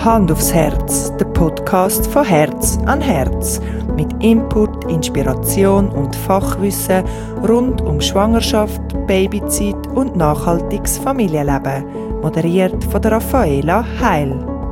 Hand aufs Herz, der Podcast von Herz an Herz. Mit Input, Inspiration und Fachwissen rund um Schwangerschaft, Babyzeit und nachhaltiges Familienleben. Moderiert von der Raffaela Heil.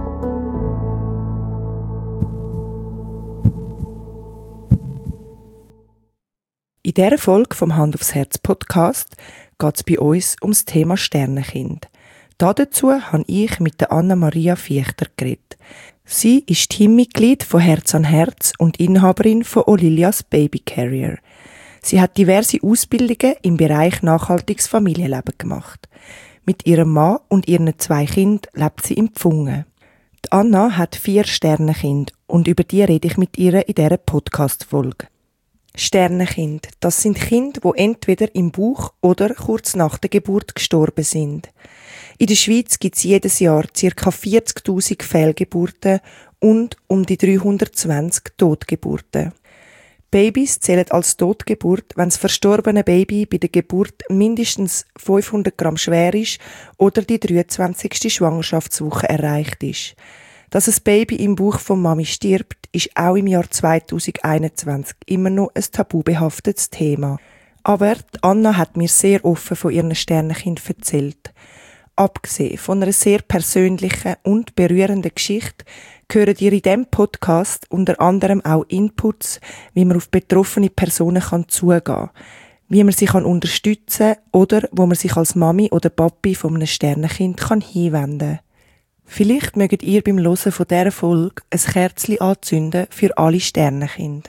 In dieser Folge vom Hand aufs Herz Podcast geht es bei uns ums Thema Sternenkind. Dazu habe ich mit der Anna-Maria Viechter geredet. Sie ist Teammitglied von Herz an Herz und Inhaberin von Olilias Baby Carrier. Sie hat diverse Ausbildungen im Bereich nachhaltiges Familienleben gemacht. Mit ihrem Mann und ihren 2 Kindern lebt sie in Pfungen. Die Anna hat 4 Sternenkinder und über die rede ich mit ihr in dieser Podcast-Folge. Sternenkind, das sind Kinder, die entweder im Bauch oder kurz nach der Geburt gestorben sind. In der Schweiz gibt es jedes Jahr ca. 40'000 Fehlgeburten und um die 320 Totgeburten. Babys zählen als Totgeburt, wenn das verstorbene Baby bei der Geburt mindestens 500 Gramm schwer ist oder die 23. Schwangerschaftswoche erreicht ist. Dass ein Baby im Bauch von Mami stirbt, ist auch im Jahr 2021 immer noch ein tabubehaftetes Thema. Aber Anna hat mir sehr offen von ihren Sternenkind erzählt. Abgesehen von einer sehr persönlichen und berührenden Geschichte hören ihr in diesem Podcast unter anderem auch Inputs, wie man auf betroffene Personen zugehen kann, wie man sie unterstützen kann oder wo man sich als Mami oder Papi von einem Sternenkind hinwenden kann. Vielleicht mögt ihr beim Hören von dieser Folge ein Kerzchen anzünden für alle Sternenkinder.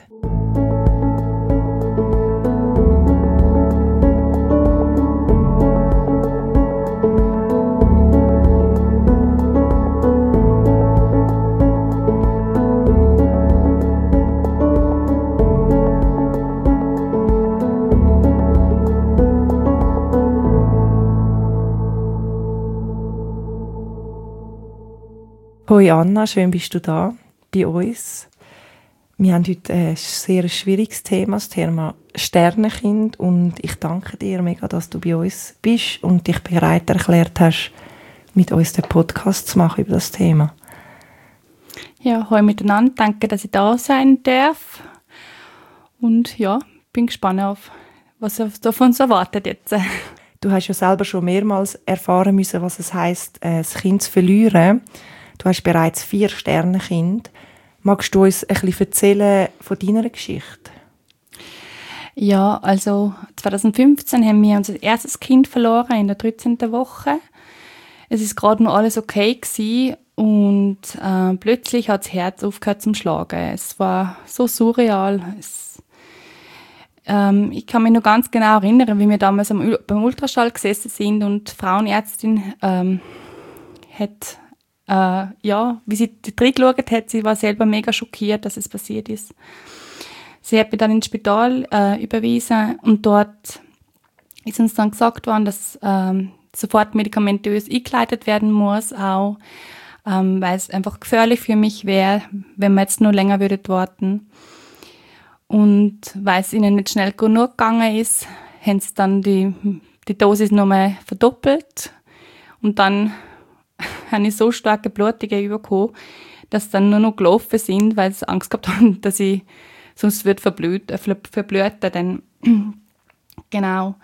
Hoi Anna, schön bist du da bei uns. Wir haben heute ein sehr schwieriges Thema, das Thema Sternenkind. Und ich danke dir mega, dass du bei uns bist und dich bereit erklärt hast, mit uns den Podcast zu machen über das Thema. Ja, hoi miteinander. Danke, dass ich da sein darf. Und ja, bin gespannt auf, was auf uns erwartet jetzt. Du hast ja selber schon mehrmals erfahren müssen, was es heisst, das Kind zu verlieren. Du hast bereits 4 Sternenkinder. Magst du uns ein bisschen erzählen von deiner Geschichte? Ja, also 2015 haben wir unser erstes Kind verloren in der 13. Woche. Es ist gerade noch alles okay gewesen und plötzlich hat das Herz aufgehört zum Schlagen. Es war so surreal. Ich kann mich noch ganz genau erinnern, wie wir damals beim Ultraschall gesessen sind und die Frauenärztin hat wie sie reingeschaut hat, sie war selber mega schockiert, dass es passiert ist. Sie hat mich dann ins Spital überwiesen und dort ist uns dann gesagt worden, dass sofort medikamentös eingeleitet werden muss, auch weil es einfach gefährlich für mich wäre, wenn wir jetzt nur länger warten. Und weil es ihnen nicht schnell genug gegangen ist, haben sie dann die Dosis nochmal verdoppelt und dann habe ich so starke Blutungen bekommen, dass sie dann nur noch gelaufen sind, weil sie Angst gehabt haben, dass ich sonst wird verbluten. Denn genau.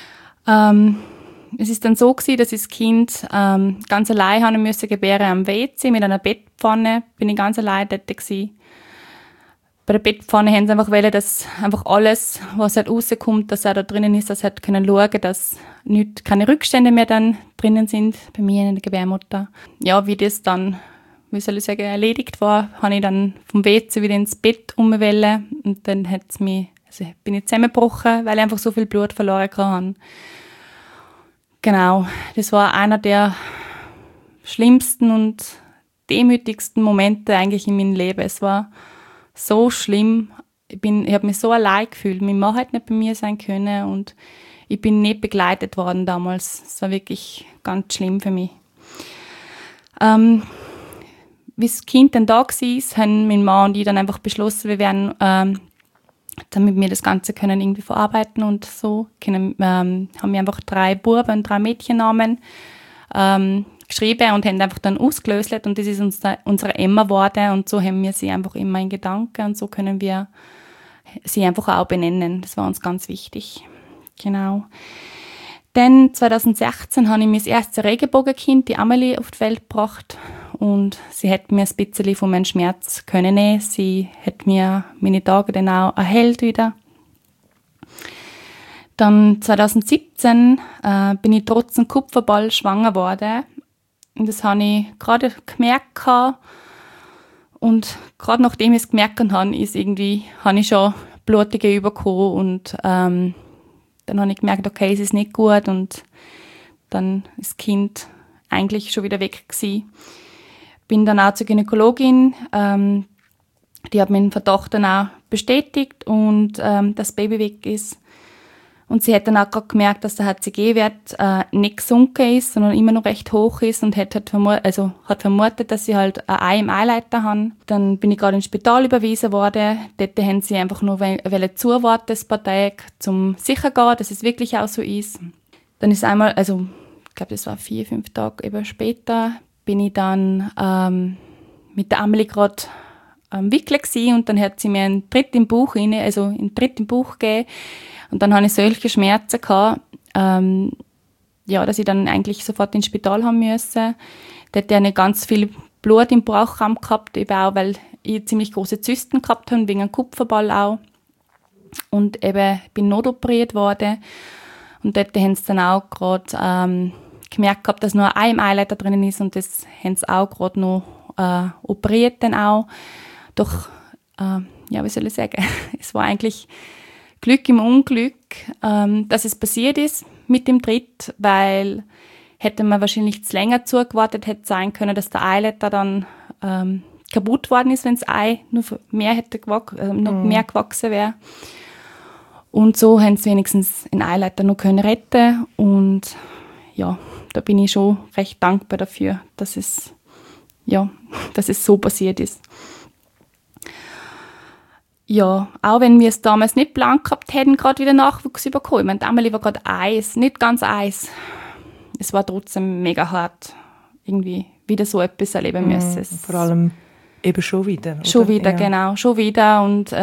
Es ist dann so gewesen, dass ich das Kind ganz allein haben müssen gebären am WC mit einer Bettpfanne. Bin ich ganz allein dort gewesen. Bei der Bettpfanne haben sie einfach wollen, dass einfach alles, was halt rauskommt, dass er da drinnen ist, dass sie halt können schauen, dass keine Rückstände mehr dann drinnen sind bei mir in der Gebärmutter. Ja, wie das dann, wie soll ich sagen, erledigt war, habe ich dann vom WC wieder ins Bett umgewählt und dann bin ich zusammengebrochen, weil ich einfach so viel Blut verloren hatte. Genau, das war einer der schlimmsten und demütigsten Momente eigentlich in meinem Leben. Es war so schlimm. Ich habe mich so allein gefühlt. Mein Mann hat nicht bei mir sein können und ich bin nicht begleitet worden damals. Es war wirklich ganz schlimm für mich. Wie das Kind dann da war, haben mein Mann und ich dann einfach beschlossen, wir werden, damit wir das Ganze können irgendwie verarbeiten und so, haben wir einfach 3 Buben und 3 Mädchennamen geschrieben und haben einfach dann ausgelöst und das ist unsere Emma geworden und so haben wir sie einfach immer in Gedanken und so können wir sie einfach auch benennen. Das war uns ganz wichtig. Genau. Dann 2016 habe ich mein erstes Regenbogenkind, die Amelie, auf die Welt gebracht und sie hat mir ein bisschen von meinem Schmerz können nehmen. Sie hat mir meine Tage dann auch erhellt wieder. Dann 2017 bin ich trotz dem Kupferball schwanger geworden. Und das habe ich gerade gemerkt. Und gerade nachdem ich es gemerkt habe, habe ich schon Blutungen bekommen. Und dann habe ich gemerkt, okay, es ist nicht gut. Und dann ist das Kind eigentlich schon wieder weg gewesen. Bin dann auch zur Gynäkologin. Die hat meinen Verdacht dann auch bestätigt und das Baby weg ist. Und sie hat dann auch gerade gemerkt, dass der HCG-Wert nicht gesunken ist, sondern immer noch recht hoch ist und hat vermutet, dass sie halt ein Ei im Eileiter haben. Dann bin ich gerade ins Spital überwiesen worden. Dort haben sie einfach nur zuwarten, ein paar Tage, um sicher zu gehen, dass es wirklich auch so ist. Dann ist einmal, ich glaube, das war 4-5 Tage eben später, bin ich dann mit der Amelie gerade am Wickeln gewesen und dann hat sie mir einen Tritt im Bauch gegeben. Und dann hatte ich solche Schmerzen gehabt, dass ich dann eigentlich sofort ins Spital haben musste. Dort hatte ich ganz viel Blut im Bauchraum gehabt, eben auch, weil ich ziemlich große Zysten gehabt habe, wegen einem Kupferball auch. Und eben bin notoperiert worden. Und dort haben sie dann auch gerade gemerkt gehabt, dass nur ein Ei im Eileiter drinnen ist und das haben sie auch gerade noch operiert dann auch. Doch, wie soll ich sagen, es war eigentlich Glück im Unglück, dass es passiert ist mit dem Tritt, weil hätte man wahrscheinlich zu länger zugewartet, hätte sein können, dass der Eileiter dann kaputt worden ist, wenn das Ei noch mehr gewachsen wäre. Und so haben sie wenigstens den Eileiter noch können retten. Und ja, da bin ich schon recht dankbar dafür, dass es so passiert ist. Ja, auch wenn wir es damals nicht geplant gehabt hätten, gerade wieder Nachwuchs bekommen. Ich meine, die Amelie war gerade Eis, nicht ganz Eis. Es war trotzdem mega hart, irgendwie wieder so etwas erleben müssen. Vor allem eben schon wieder. Oder? Schon wieder, ja. Genau, schon wieder. Und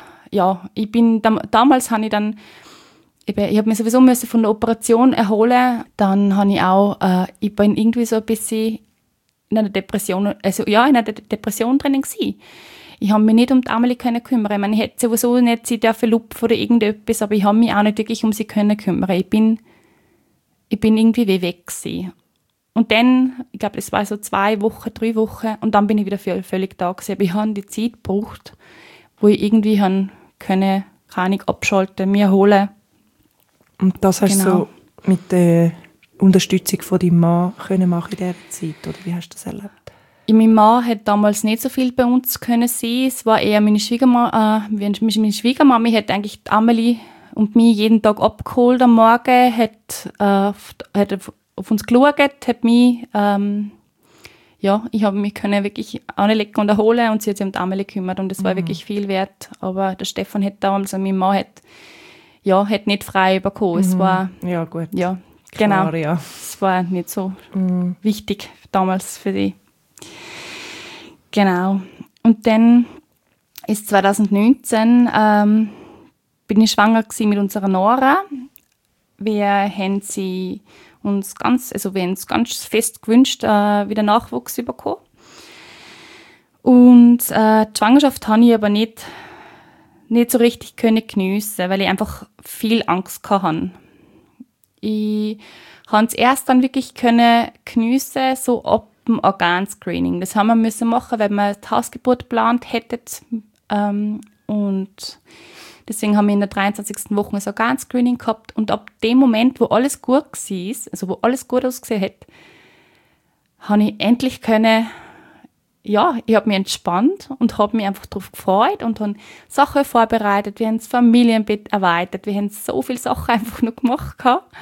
damals habe ich dann, ich habe mich sowieso von der Operation erholen. Dann habe ich auch, ich bin irgendwie so ein bisschen in einer Depression drinnen gewesen. Ich habe mich nicht um die Amelie kümmern. Ich meine, ich hätte sowieso nicht sie dürfen lupfen oder irgendetwas, aber ich habe mich auch nicht wirklich um sie kümmern. Ich bin irgendwie wie weg gewesen. Und dann, ich glaube, das war so 2 Wochen, 3 Wochen, und dann bin ich wieder völlig da gewesen. Aber ich habe die Zeit gebraucht, wo ich irgendwie keine Ahnung, abschalten, mir erholen. Und das hast du so mit der Unterstützung von deinem Mann können machen in dieser Zeit, oder wie hast du das erlebt? Mein Mann hat damals nicht so viel bei uns können sein. Es war eher meine Schwiegermama. Meine Schwiegermami hat eigentlich die Amelie und mich jeden Tag abgeholt am Morgen, hat auf uns geschaut, hat mich, ich habe mich können wirklich anlegen und erholen und sie hat sich um die Amelie gekümmert und das war wirklich viel wert. Aber der Stefan hat damals, mein Mann hat nicht frei bekommen. Es war, ja, gut. Ja, genau. Klar, ja. Es war nicht so wichtig damals für die. Genau. Und dann ist 2019 bin ich schwanger gewesen mit unserer Nora. Wir haben uns ganz fest gewünscht, wieder Nachwuchs zu bekommen. Und die Schwangerschaft habe ich aber nicht so richtig geniessen, weil ich einfach viel Angst hatte. Ich konnte es erst dann wirklich geniessen, so ab dem Organscreening. Das haben wir müssen machen, weil wir die Hausgeburt geplant hätten. Und deswegen haben wir in der 23. Woche ein Organscreening gehabt. Und ab dem Moment, wo alles gut war, also wo alles gut ausgesehen hat, habe ich endlich ich habe mich entspannt und habe mich einfach darauf gefreut und habe Sachen vorbereitet. Wir haben das Familienbett erweitert. Wir haben so viele Sachen einfach noch gemacht.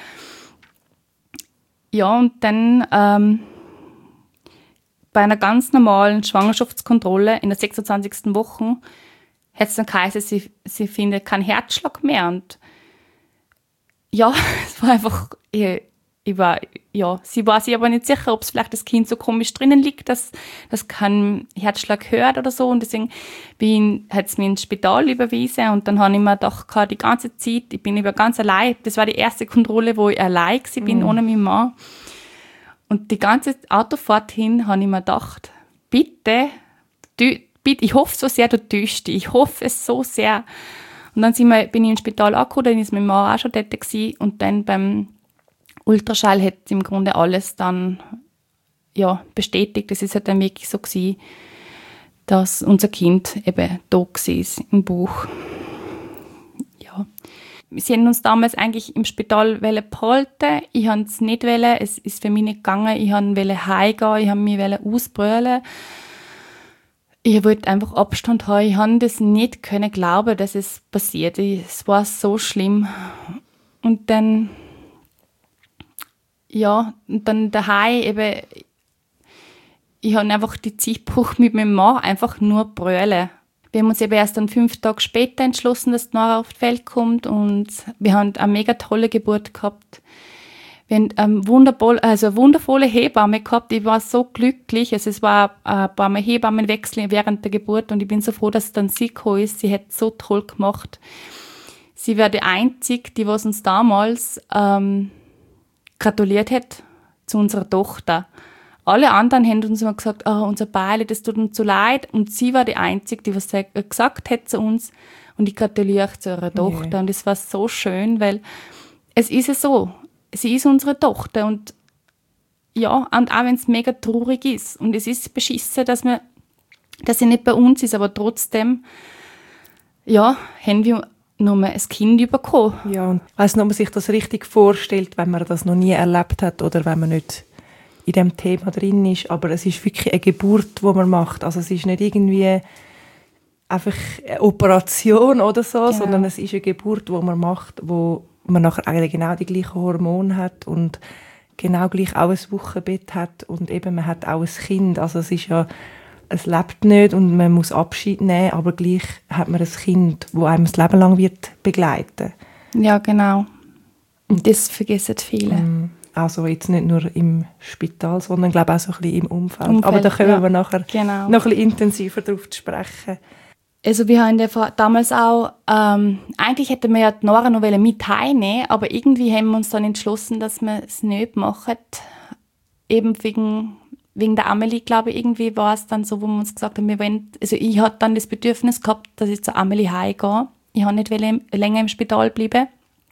Ja, und dann bei einer ganz normalen Schwangerschaftskontrolle in der 26. Woche hat es dann geheißen, sie findet keinen Herzschlag mehr. Und ja, es war einfach, ich sie war sich aber nicht sicher, ob es vielleicht das Kind so komisch drinnen liegt, dass das keinen Herzschlag hört oder so. Und deswegen hat es mich ins Spital überwiesen. Und dann habe ich mir gedacht, die ganze Zeit, ich bin ganz allein. Das war die erste Kontrolle, wo ich allein bin, ohne meinen Mann. Und die ganze Autofahrt hin habe ich mir gedacht, bitte, ich hoffe so sehr, du täuschst dich. Ich hoffe es so sehr. Und dann bin ich ins Spital angekommen, dann ist mein Mann auch schon dort gewesen. Und dann beim Ultraschall hat im Grunde alles dann bestätigt. Es ist halt dann wirklich so gewesen, dass unser Kind eben da war im Bauch. Ja. Sie haben uns damals eigentlich im Spital behalten. Ich wollte es nicht. Es ist für mich nicht gegangen. Ich wollte heimgehen. Ich wollte mich ausbrüllen. Ich wollte einfach Abstand haben. Ich konnte das nicht glauben, dass es passiert. Es war so schlimm. Und dann, daheim eben, ich habe einfach die Zeit gebraucht, mit meinem Mann einfach nur brüllen. Wir haben uns eben erst dann 5 Tage später entschlossen, dass die Nora auf die Welt kommt, und wir haben eine mega tolle Geburt gehabt. Wir haben eine wundervolle Hebamme gehabt. Ich war so glücklich. Also es war ein paar Mal Hebammenwechsel während der Geburt, und ich bin so froh, dass dann sie gekommen ist. Sie hat es so toll gemacht. Sie war die Einzige, die was uns damals gratuliert hat zu unserer Tochter. Alle anderen haben uns immer gesagt, unser Beile, das tut uns so leid. Und sie war die Einzige, die was gesagt hat zu uns, und ich gratuliere euch zu eurer Tochter. Yeah. Und es war so schön, weil es ist ja so, sie ist unsere Tochter. Und ja, und auch wenn es mega traurig ist und es ist beschissen, dass sie nicht bei uns ist, aber trotzdem, haben wir nochmal ein Kind bekommen. Ja, und ich weiss nicht, ob man sich das richtig vorstellt, wenn man das noch nie erlebt hat oder wenn man nicht in diesem Thema drin ist, aber es ist wirklich eine Geburt, die man macht. Also es ist nicht irgendwie einfach eine Operation oder so, genau, sondern es ist eine Geburt, die man macht, wo man nachher eigentlich genau die gleichen Hormone hat und genau gleich auch ein Wochenbett hat und eben man hat auch ein Kind. Also es ist ja, es lebt nicht und man muss Abschied nehmen, aber gleich hat man ein Kind, das einem das Leben lang wird begleiten. Ja, genau. Und das vergessen viele. Also jetzt nicht nur im Spital, sondern glaube auch so ein bisschen im Umfeld. Aber da kommen wir nachher noch ein bisschen intensiver darauf zu sprechen. Also wir haben damals auch, eigentlich hätten wir ja die Nora noch mit heimnehmen, aber irgendwie haben wir uns dann entschlossen, dass wir es nicht machen. Eben wegen der Amelie, glaube ich, irgendwie war es dann so, wo wir uns gesagt haben, ich hatte dann das Bedürfnis gehabt, dass ich zur Amelie heimgehe. Ich habe nicht länger im Spital bleiben.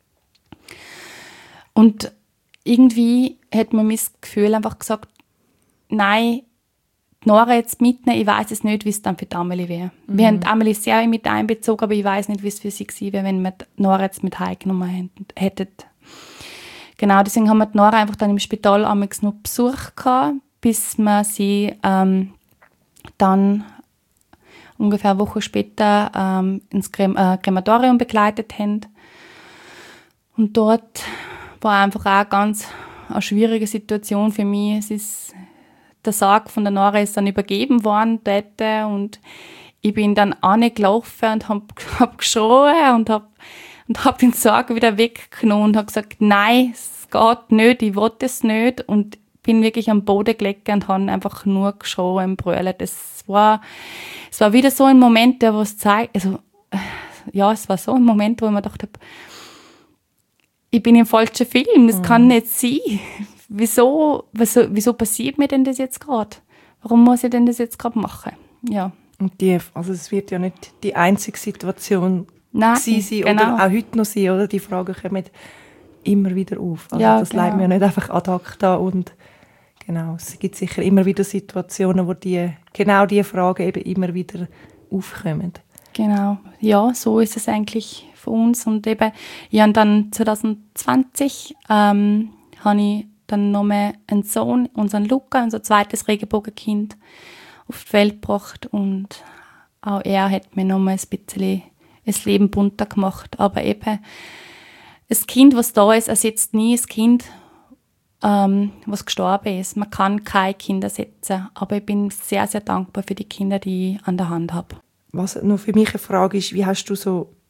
Und irgendwie hat man mir das Gefühl einfach gesagt, nein, die Nora jetzt mitnehmen, ich weiss es nicht, wie es dann für die Amelie wäre. Wir haben die Amelie sehr mit einbezogen, aber ich weiss nicht, wie es für sie gewesen wäre, wenn wir die Nora jetzt mit heimgenommen hätten. Genau, deswegen haben wir die Nora einfach dann im Spital einmal noch Besuch gehabt, bis wir sie dann ungefähr eine Woche später ins Krematorium begleitet haben. Und dort war einfach auch ganz eine schwierige Situation für mich. Der Sarg von der Nora ist dann übergeben worden dort, und ich bin dann angelaufen und hab geschrien und hab den Sarg wieder weggenommen und habe gesagt, nein, es geht nicht, ich will es nicht, und bin wirklich am Boden gelegen und habe einfach nur geschrien und brüllt. Es war wieder so ein Moment, der was zeigt, also ja, es war so ein Moment, wo ich mir gedacht habe, ich bin im falschen Film, das kann nicht sein. Wieso passiert mir denn das jetzt gerade? Warum muss ich denn das jetzt gerade machen? Ja. Und also es wird ja nicht die einzige Situation sein, genau, oder auch heute noch sein, oder? Die Fragen kommen immer wieder auf. Also das leitet mir ja nicht einfach ad acta, und genau, es gibt sicher immer wieder Situationen, wo genau diese Fragen eben immer wieder aufkommen. Genau, ja, so ist es eigentlich für uns. Und eben, ja, und dann 2020 habe ich dann nochmal einen Sohn, unseren Luca, unser zweites Regenbogenkind, auf die Welt gebracht. Und auch er hat mir nochmal ein bisschen das Leben bunter gemacht. Aber eben, das Kind, was da ist, ersetzt nie das Kind, was gestorben ist. Man kann kein Kind ersetzen. Aber ich bin sehr, sehr dankbar für die Kinder, die ich an der Hand habe. Was noch für mich eine Frage ist, wie hast du so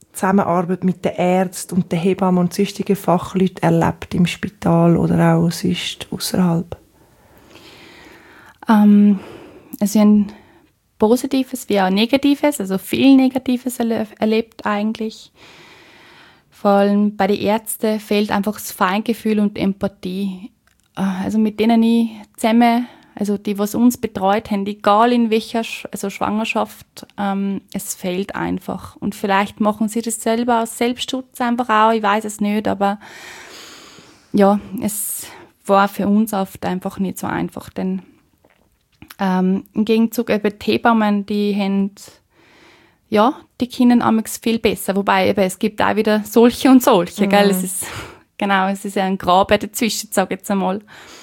Zusammenarbeit mit den Ärzten und den Hebammen und sonstigen Fachleuten erlebt im Spital oder auch sonst außerhalb? Also ein Positives wie auch Negatives, also viel Negatives erlebt eigentlich. Vor allem bei den Ärzten fehlt einfach das Feingefühl und Empathie. Also mit denen ich zusammen, also die, was uns betreut haben, egal in welcher Schwangerschaft, es fehlt einfach. Und vielleicht machen sie das selber aus Selbstschutz einfach auch, ich weiß es nicht, aber ja, es war für uns oft einfach nicht so einfach, denn im Gegenzug eben die Hebammen, die haben, ja, die können amigs viel besser, wobei eben, es gibt auch wieder solche und solche, gell? Es ist ja ein Graben dazwischen, sage ich jetzt einmal.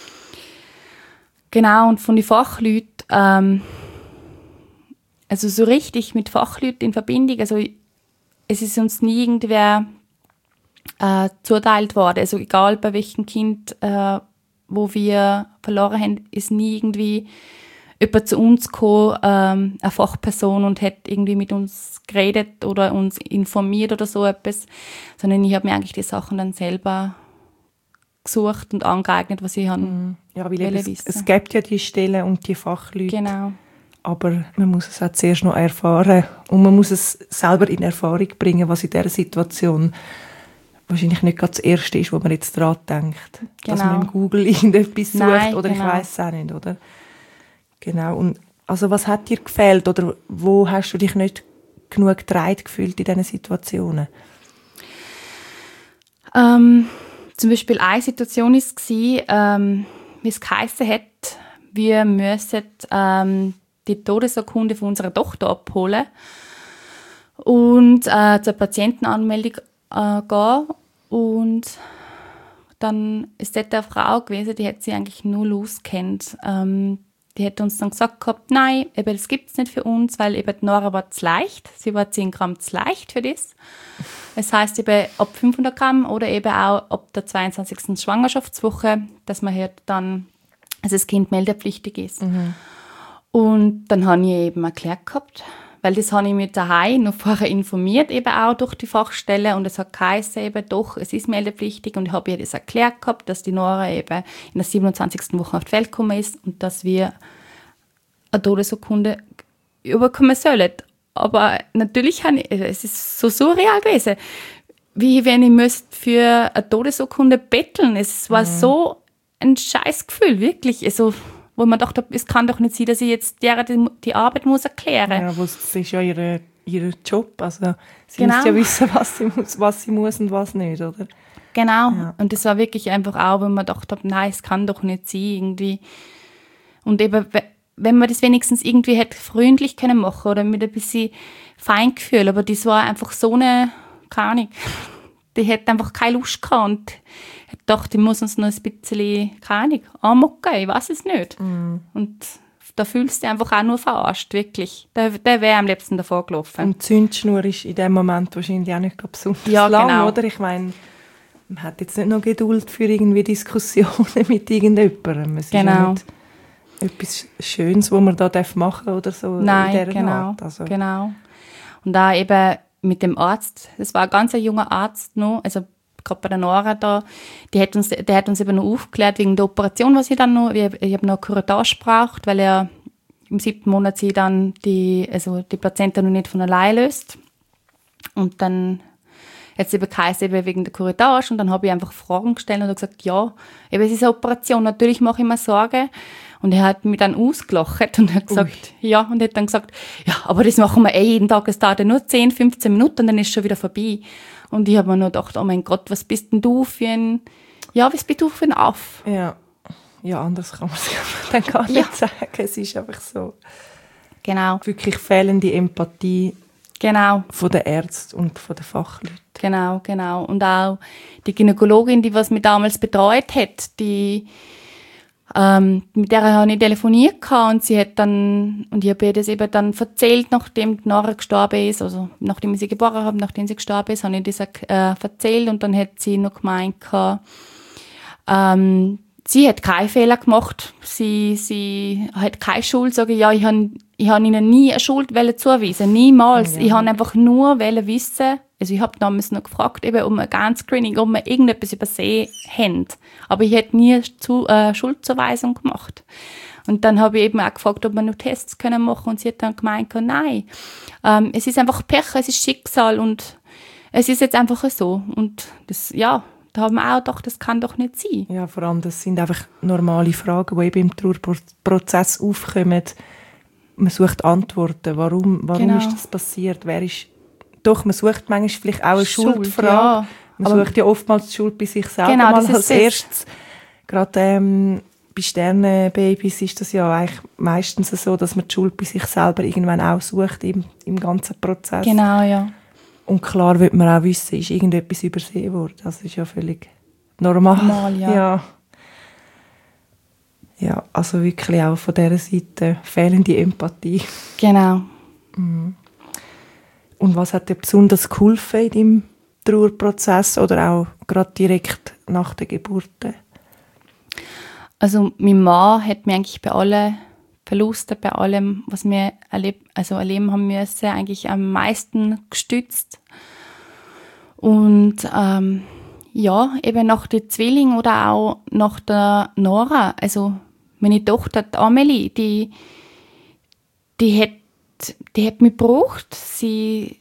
Genau, und von den Fachleuten, also so richtig mit Fachleuten in Verbindung, also es ist uns nie irgendwer zuteilt worden, also egal bei welchem Kind, wo wir verloren haben, ist nie irgendwie jemand zu uns gekommen, eine Fachperson, und hat irgendwie mit uns geredet oder uns informiert oder so etwas, sondern ich habe mir eigentlich die Sachen dann selber gesucht und angeeignet, was ich wissen. Es gibt ja die Stellen und die Fachleute, genau. Aber man muss es auch zuerst noch erfahren und man muss es selber in Erfahrung bringen, was in dieser Situation wahrscheinlich nicht gerade das Erste ist, wo man jetzt daran denkt, dass man im Google irgendetwas sucht oder ich weiss es auch nicht, oder? Genau, und also was hat dir gefehlt oder wo hast du dich nicht genug getragen gefühlt in diesen Situationen? Zum Beispiel eine Situation war es, wie es geheissen hat, wir müssen die Todesurkunde von unserer Tochter abholen und zur Patientenanmeldung gehen. Und dann ist dort eine Frau gewesen, die hat sich eigentlich null auskennt. Die hat uns dann gesagt gehabt, nein, eben, das gibt es nicht für uns, weil eben die Nora war zu leicht. Sie war 10 Gramm zu leicht für das. Das heisst eben ab 500 Gramm oder eben auch ab der 22. Schwangerschaftswoche, dass man halt dann, also das Kind meldepflichtig ist. Mhm. Und dann habe ich eben erklärt gehabt, weil das habe ich mir daheim noch vorher informiert, eben auch durch die Fachstelle, und es hat geheißen eben, doch, es ist meldepflichtig, und ich habe ihr das erklärt gehabt, dass die Nora eben in der 27. Woche auf die Welt gekommen ist und dass wir eine Todesurkunde überkommen sollen. Aber natürlich es ist so surreal gewesen, wie wenn ich für eine Todesurkunde betteln. Es war so ein Scheißgefühl, wirklich. Also, wo man dachte, es kann doch nicht sein, dass ich jetzt die Arbeit muss erklären muss. Ja, aber es ist ja ihr Job. Also, sie muss ja wissen, was sie muss und was nicht, oder? Genau. Ja. Und das war wirklich einfach auch, wo man dachte, nein, es kann doch nicht sein, irgendwie. Und eben, wenn man das wenigstens irgendwie hätte freundlich können machen oder mit ein bisschen Feingefühl, aber das war einfach so eine, keine Ahnung, die hätte einfach keine Lust gehabt und ich dachte, ich muss uns noch ein bisschen, keine Ahnung, anmocken, ich weiß es nicht. Mm. Und da fühlst du dich einfach auch nur verarscht, wirklich. Der wäre am liebsten davor gelaufen. Und die Zündschnur ist in dem Moment wahrscheinlich auch nicht besonders lang, genau. Oder? Ich meine, man hat jetzt nicht noch Geduld für irgendwie Diskussionen mit irgendjemandem. Es ist ja nicht etwas Schönes, was man da machen darf oder so. Nein, in dieser genau, Art. Also. Genau. Und da eben mit dem Arzt, das war ein ganz junger Arzt noch, also gerade bei der Nora da, der hat uns eben noch aufgeklärt wegen der Operation, was ich dann noch, ich habe noch Curettage gebraucht, weil er im 7. Monat sie dann die Plazenta noch nicht von allein löst. Und dann hat es eben geheißen, wegen der Curettage, und dann habe ich einfach Fragen gestellt und habe gesagt, ja, eben, es ist eine Operation, natürlich mache ich mir Sorgen. Und er hat mich dann ausgelacht und hat gesagt, und hat dann gesagt, ja, aber das machen wir jeden Tag, es dauert nur 10, 15 Minuten und dann ist es schon wieder vorbei. Und ich habe mir noch gedacht, oh mein Gott, was bist denn du für ein Aff? Ja, anders kann man es dann gar nicht sagen. Es ist einfach so. Genau. Wirklich fehlende Empathie. Genau. Von den Ärzten und von den Fachleuten. Genau. Und auch die Gynäkologin, die was mich damals betreut hat, mit der habe ich telefoniert und sie hat dann, und ich habe ihr das eben dann erzählt, nachdem die Nora gestorben ist, also nachdem ich sie geboren habe, nachdem sie gestorben ist, habe ich das erzählt, und dann hat sie noch gemeint, sie hat keinen Fehler gemacht, sie hat keine Schuld, sage ich, ich habe ihnen nie eine Schuld zuweisen, niemals. Ja. Ich habe einfach nur wissen, Also ich habe damals noch gefragt, eben um ein Organscreening, ob wir irgendetwas übersehen haben. Aber ich hätte nie Schuldzuweisung gemacht. Und dann habe ich eben auch gefragt, ob wir noch Tests machen können. Und sie hat dann gemeint, nein, es ist einfach Pech, es ist Schicksal und es ist jetzt einfach so. Und das, ja, da haben wir auch gedacht, das kann doch nicht sein. Ja, vor allem, das sind einfach normale Fragen, die eben im Trauerprozess aufkommen. Man sucht Antworten. Warum Genau. ist das passiert? Doch, man sucht manchmal vielleicht auch eine Schuld, Schuldfrage. ja. Man sucht ja oftmals die Schuld bei sich selber Genau, das mal ist als erstes. Gerade bei Sternenbabys ist das ja eigentlich meistens so, dass man die Schuld bei sich selber irgendwann auch sucht im ganzen Prozess. Genau, ja. Und klar wird man auch wissen, ist irgendetwas übersehen worden. Das ist ja völlig normal. Ja. Ja, also wirklich auch von dieser Seite fehlende Empathie. Genau. Und was hat dir besonders geholfen in deinem Trauerprozess oder auch gerade direkt nach der Geburt? Also mein Mann hat mir eigentlich bei allen Verlusten, bei allem, was wir erleben haben müssen, eigentlich am meisten gestützt. Und ja, eben nach der Zwilling oder auch nach der Nora, also meine Tochter, die Amelie, die hat mich gebraucht. Sie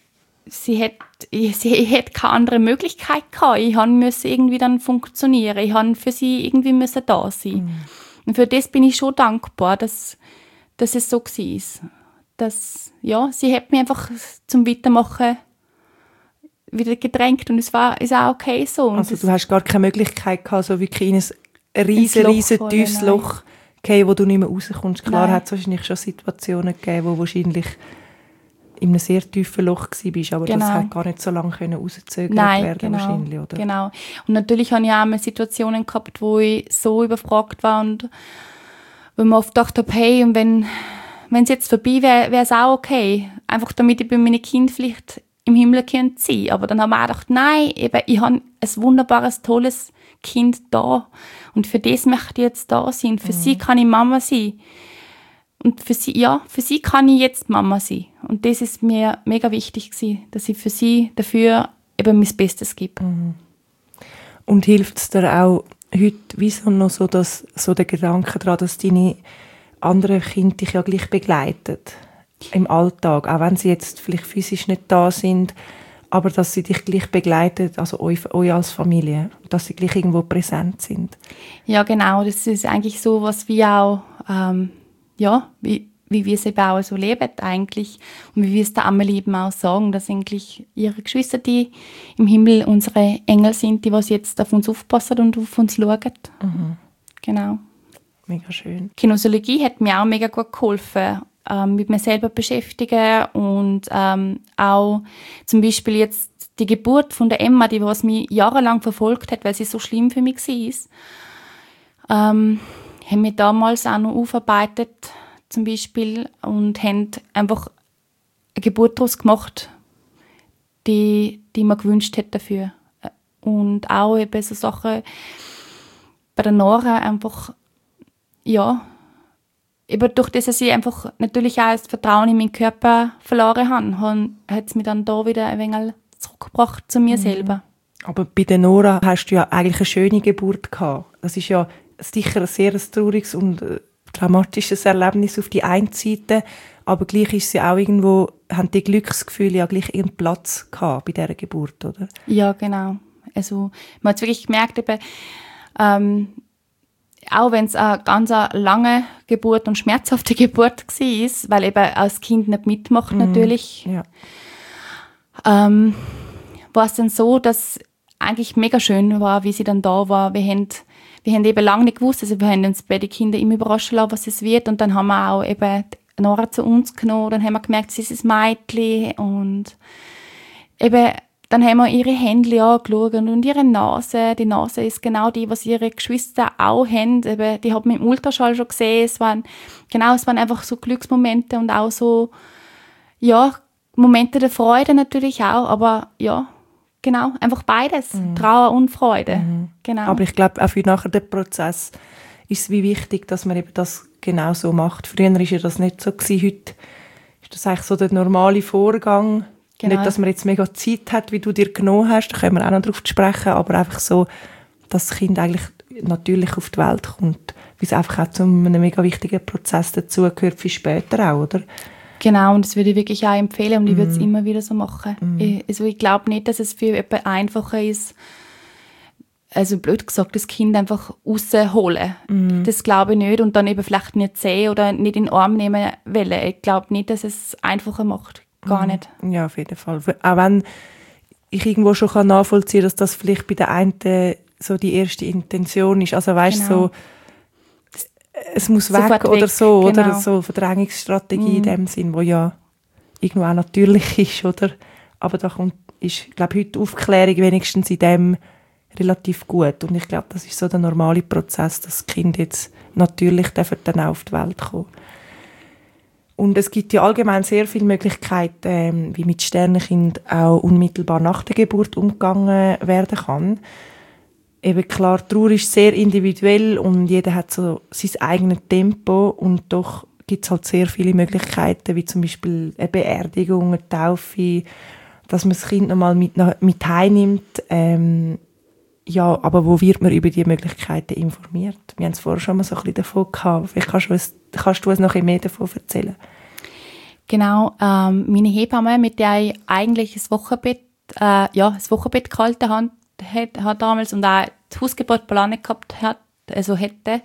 hätte keine andere Möglichkeit gehabt. Ich musste irgendwie dann funktionieren. Ich musste für sie irgendwie da sein. Und für das bin ich schon dankbar, dass es so war. Ja, sie hat mich einfach zum Weitermachen wieder gedrängt und ist auch okay so. Und also du hast gar keine Möglichkeit gehabt, so wirklich in ein riesen tiefes Loch zu gehen, wo du nicht mehr rauskommst. Klar hat es wahrscheinlich schon Situationen gegeben, wo wahrscheinlich in einem sehr tiefen Loch warst, aber das hat gar nicht so lange rausgezögert werden wahrscheinlich, oder? Genau. Und natürlich habe ich auch mal Situationen gehabt, wo ich so überfragt war und wo ich mir oft gedacht habe, hey, und wenn es jetzt vorbei wäre es auch okay. Einfach damit ich bei meinen Kindern vielleicht im Himmel sein könnte. Aber dann haben wir auch gedacht, nein, eben, ich habe ein wunderbares, tolles Kind da. Und für das möchte ich jetzt da sein. Für sie kann ich Mama sein. Und für sie kann ich jetzt Mama sein. Und das ist mir mega wichtig gewesen, dass ich für sie dafür eben mein Bestes gebe. Und hilft es dir auch heute, wieso noch so der Gedanke daran, dass deine anderen Kinder dich ja gleich begleiten im Alltag, auch wenn sie jetzt vielleicht physisch nicht da sind, aber dass sie dich gleich begleiten, also euch als Familie, dass sie gleich irgendwo präsent sind. Ja, genau. Das ist eigentlich so, was wir auch wie wir es eben auch so leben eigentlich und wie wir es der Amelie eben auch sagen, dass eigentlich ihre Geschwister, die im Himmel unsere Engel sind, die was jetzt auf uns aufpassen und auf uns schauen. Genau. Mega schön. Kinesiologie hat mir auch mega gut geholfen, mit mir selber beschäftigen und auch zum Beispiel jetzt die Geburt von der Emma, die was mich jahrelang verfolgt hat, weil sie so schlimm für mich war, haben wir damals auch noch aufgearbeitet, zum Beispiel, und haben einfach eine Geburt daraus gemacht, die man gewünscht hätte dafür. Und auch eben so Sachen bei der Nora einfach, ja, eben durch das, dass ich einfach natürlich auch das Vertrauen in meinen Körper verloren habe, hat es mich dann da wieder ein wenig zurückgebracht zu mir selber. Aber bei der Nora hast du ja eigentlich eine schöne Geburt gehabt. Das ist ja sicher ein sehr trauriges und dramatisches Erlebnis auf die einen Seite, aber gleich ist sie auch irgendwo, haben die Glücksgefühle ja gleich ihren Platz gehabt bei dieser Geburt, oder? Ja, genau. Also man hat wirklich gemerkt, eben, auch wenn es eine ganz lange Geburt und schmerzhafte Geburt war, weil eben als Kind nicht mitmacht natürlich, war es dann so, dass eigentlich mega schön war, wie sie dann da war. Wir haben eben lange nicht gewusst, also wir haben uns bei den Kindern immer überraschen lassen, was es wird, und dann haben wir auch eben Nora zu uns genommen, dann haben wir gemerkt, sie ist ein Mädchen, und eben dann haben wir ihre Hände angeschaut und ihre Nase. Die Nase ist genau die, was ihre Geschwister auch haben. Eben, die haben wir im Ultraschall schon gesehen. Es waren einfach so Glücksmomente und auch so, ja, Momente der Freude natürlich auch, aber ja, genau, einfach beides, Trauer und Freude. Genau. Aber ich glaube, auch für nachher den Prozess ist es wie wichtig, dass man eben das genau so macht. Früher war ja das nicht so gewesen. Heute ist das eigentlich so der normale Vorgang. Genau. Nicht, dass man jetzt mega Zeit hat, wie du dir genommen hast, da können wir auch noch drauf sprechen, aber einfach so, dass das Kind eigentlich natürlich auf die Welt kommt, weil es einfach auch zu einem mega wichtigen Prozess dazugehört, für später auch, oder? Genau, und das würde ich wirklich auch empfehlen und ich würde es immer wieder so machen. Ich glaube nicht, dass es für jemanden einfacher ist, also blöd gesagt, das Kind einfach rausholen. Das glaube ich nicht und dann eben vielleicht nicht sehen oder nicht in den Arm nehmen wollen. Ich glaube nicht, dass es einfacher macht. Gar nicht. Ja, auf jeden Fall. Auch wenn ich irgendwo schon nachvollziehen kann, dass das vielleicht bei der einen so die erste Intention ist. Also weißt Genau. so, es muss Sofort weg oder weg, so, genau. oder so Verdrängungsstrategie in dem Sinn, wo ja irgendwo auch natürlich ist, oder? Aber da ist, glaube ich, heute die Aufklärung wenigstens in dem relativ gut. Und ich glaube, das ist so der normale Prozess, dass das Kind jetzt natürlich dann auch auf die Welt kommen. Und es gibt ja allgemein sehr viele Möglichkeiten, wie mit Sternenkind auch unmittelbar nach der Geburt umgegangen werden kann. Eben klar, die Trauer ist sehr individuell und jeder hat so sein eigenes Tempo und doch gibt es halt sehr viele Möglichkeiten, wie zum Beispiel eine Beerdigung, eine Taufe, dass man das Kind nochmal mit heimnimmt. Ja, aber wo wird man über diese Möglichkeiten informiert? Wir haben es vorher schon mal so ein bisschen davon gehabt. Vielleicht kannst du uns noch ein mehr davon erzählen? Genau, meine Hebamme, mit der ich eigentlich das Wochenbett gehalten habe, hat damals und auch das Hausgebot planen gehabt hat, also hätte,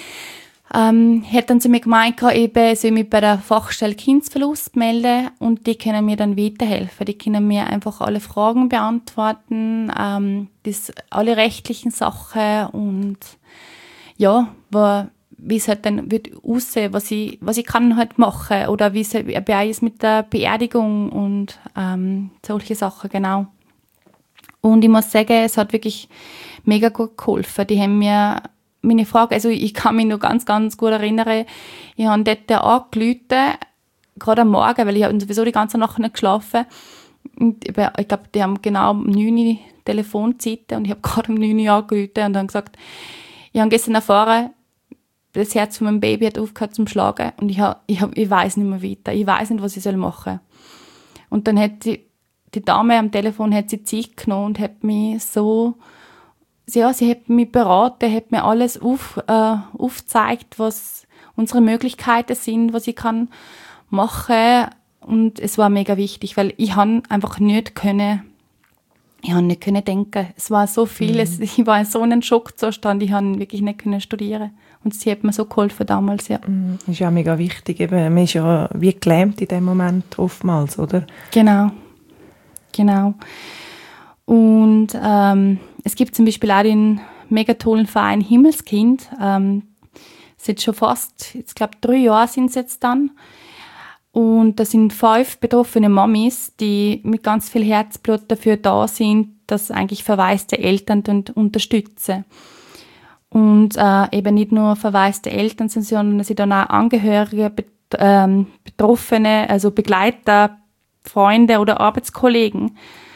hat dann zu mir gemeint, eben soll ich mich bei der Fachstelle Kindsverlust melden und die können mir dann weiterhelfen. Die können mir einfach alle Fragen beantworten, alle rechtlichen Sachen und ja, wie es halt dann wird aussehen, was ich kann halt machen oder wie es mit der Beerdigung und solche Sachen, genau. Und ich muss sagen, es hat wirklich mega gut geholfen. Die haben mir meine Frage, also ich kann mich noch ganz, ganz gut erinnern, ich habe dort angerufen, gerade am Morgen, weil ich habe sowieso die ganze Nacht nicht geschlafen. Und ich glaube, die haben genau um 9 Uhr Telefonzeiten und ich habe gerade um 9 Uhr angerufen und dann gesagt, ich habe gestern erfahren, das Herz von meinem Baby hat aufgehört zum Schlagen und ich weiß nicht mehr weiter. Ich weiß nicht, was ich machen soll. Und dann hat die Dame am Telefon hat sie Zeit genommen und hat mich sie hat mich beraten, hat mir alles aufgezeigt, was unsere Möglichkeiten sind, was ich kann machen. Und es war mega wichtig, weil ich einfach nicht können denken. Es war so viel, ich war in so einem Schockzustand, ich konnte wirklich nicht studieren. Und sie hat mir so geholfen damals, ja. Das ist ja mega wichtig. Eben, man ist ja wie gelähmt in dem Moment oftmals, oder? Genau. Und es gibt zum Beispiel auch den mega tollen Verein Himmelskind. Seit schon fast, ich glaube 3 Jahre sind es jetzt dann. Und das sind 5 betroffene Mamis, die mit ganz viel Herzblut dafür da sind, dass eigentlich verwaiste Eltern unterstützen. Und eben nicht nur verwaiste Eltern sind, sondern sie dann auch Angehörige, Betroffene, also Begleiter, Freunde oder Arbeitskollegen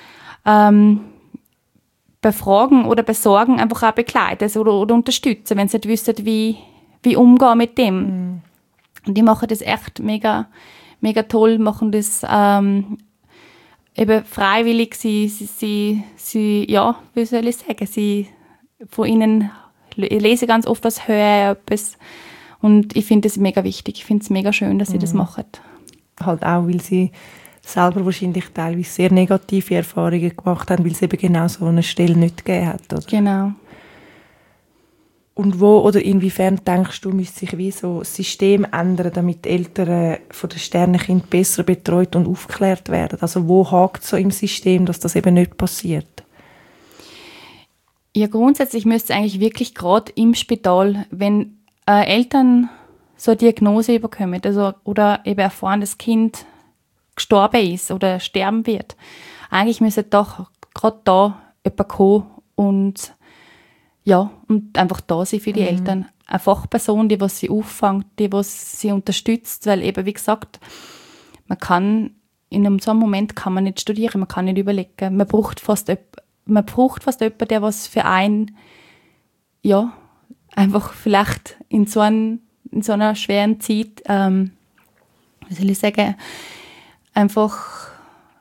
befragen oder besorgen, einfach auch begleiten oder unterstützen, wenn sie nicht wissen, wie umgehen mit dem. Und die machen das echt mega, mega toll, machen das eben freiwillig. Sie, ja, wie soll ich sagen, von ihnen lese ganz oft was, höre etwas. Und ich finde das mega wichtig. Ich finde es mega schön, dass sie das machen. Halt auch, weil sie selber wahrscheinlich teilweise sehr negative Erfahrungen gemacht haben, weil es eben genau so eine Stelle nicht gegeben hat. Oder? Genau. Und wo oder inwiefern denkst du, müsste sich wie so das System ändern, damit die Eltern von den Sternenkind besser betreut und aufgeklärt werden? Also wo hakt es so im System, dass das eben nicht passiert? Ja, grundsätzlich müsste es eigentlich wirklich gerade im Spital, wenn Eltern so eine Diagnose bekommen oder eben erfahren, das Kind gestorben ist oder sterben wird, eigentlich müsste doch gerade da jemand kommen und einfach da sein für die Eltern. Eine Fachperson, die was sie auffängt, die was sie unterstützt, weil eben, wie gesagt, in so einem Moment kann man nicht studieren, man kann nicht überlegen. Man braucht fast jemanden, der was für einen, ja, einfach vielleicht in so einer schweren Zeit, wie soll ich sagen, einfach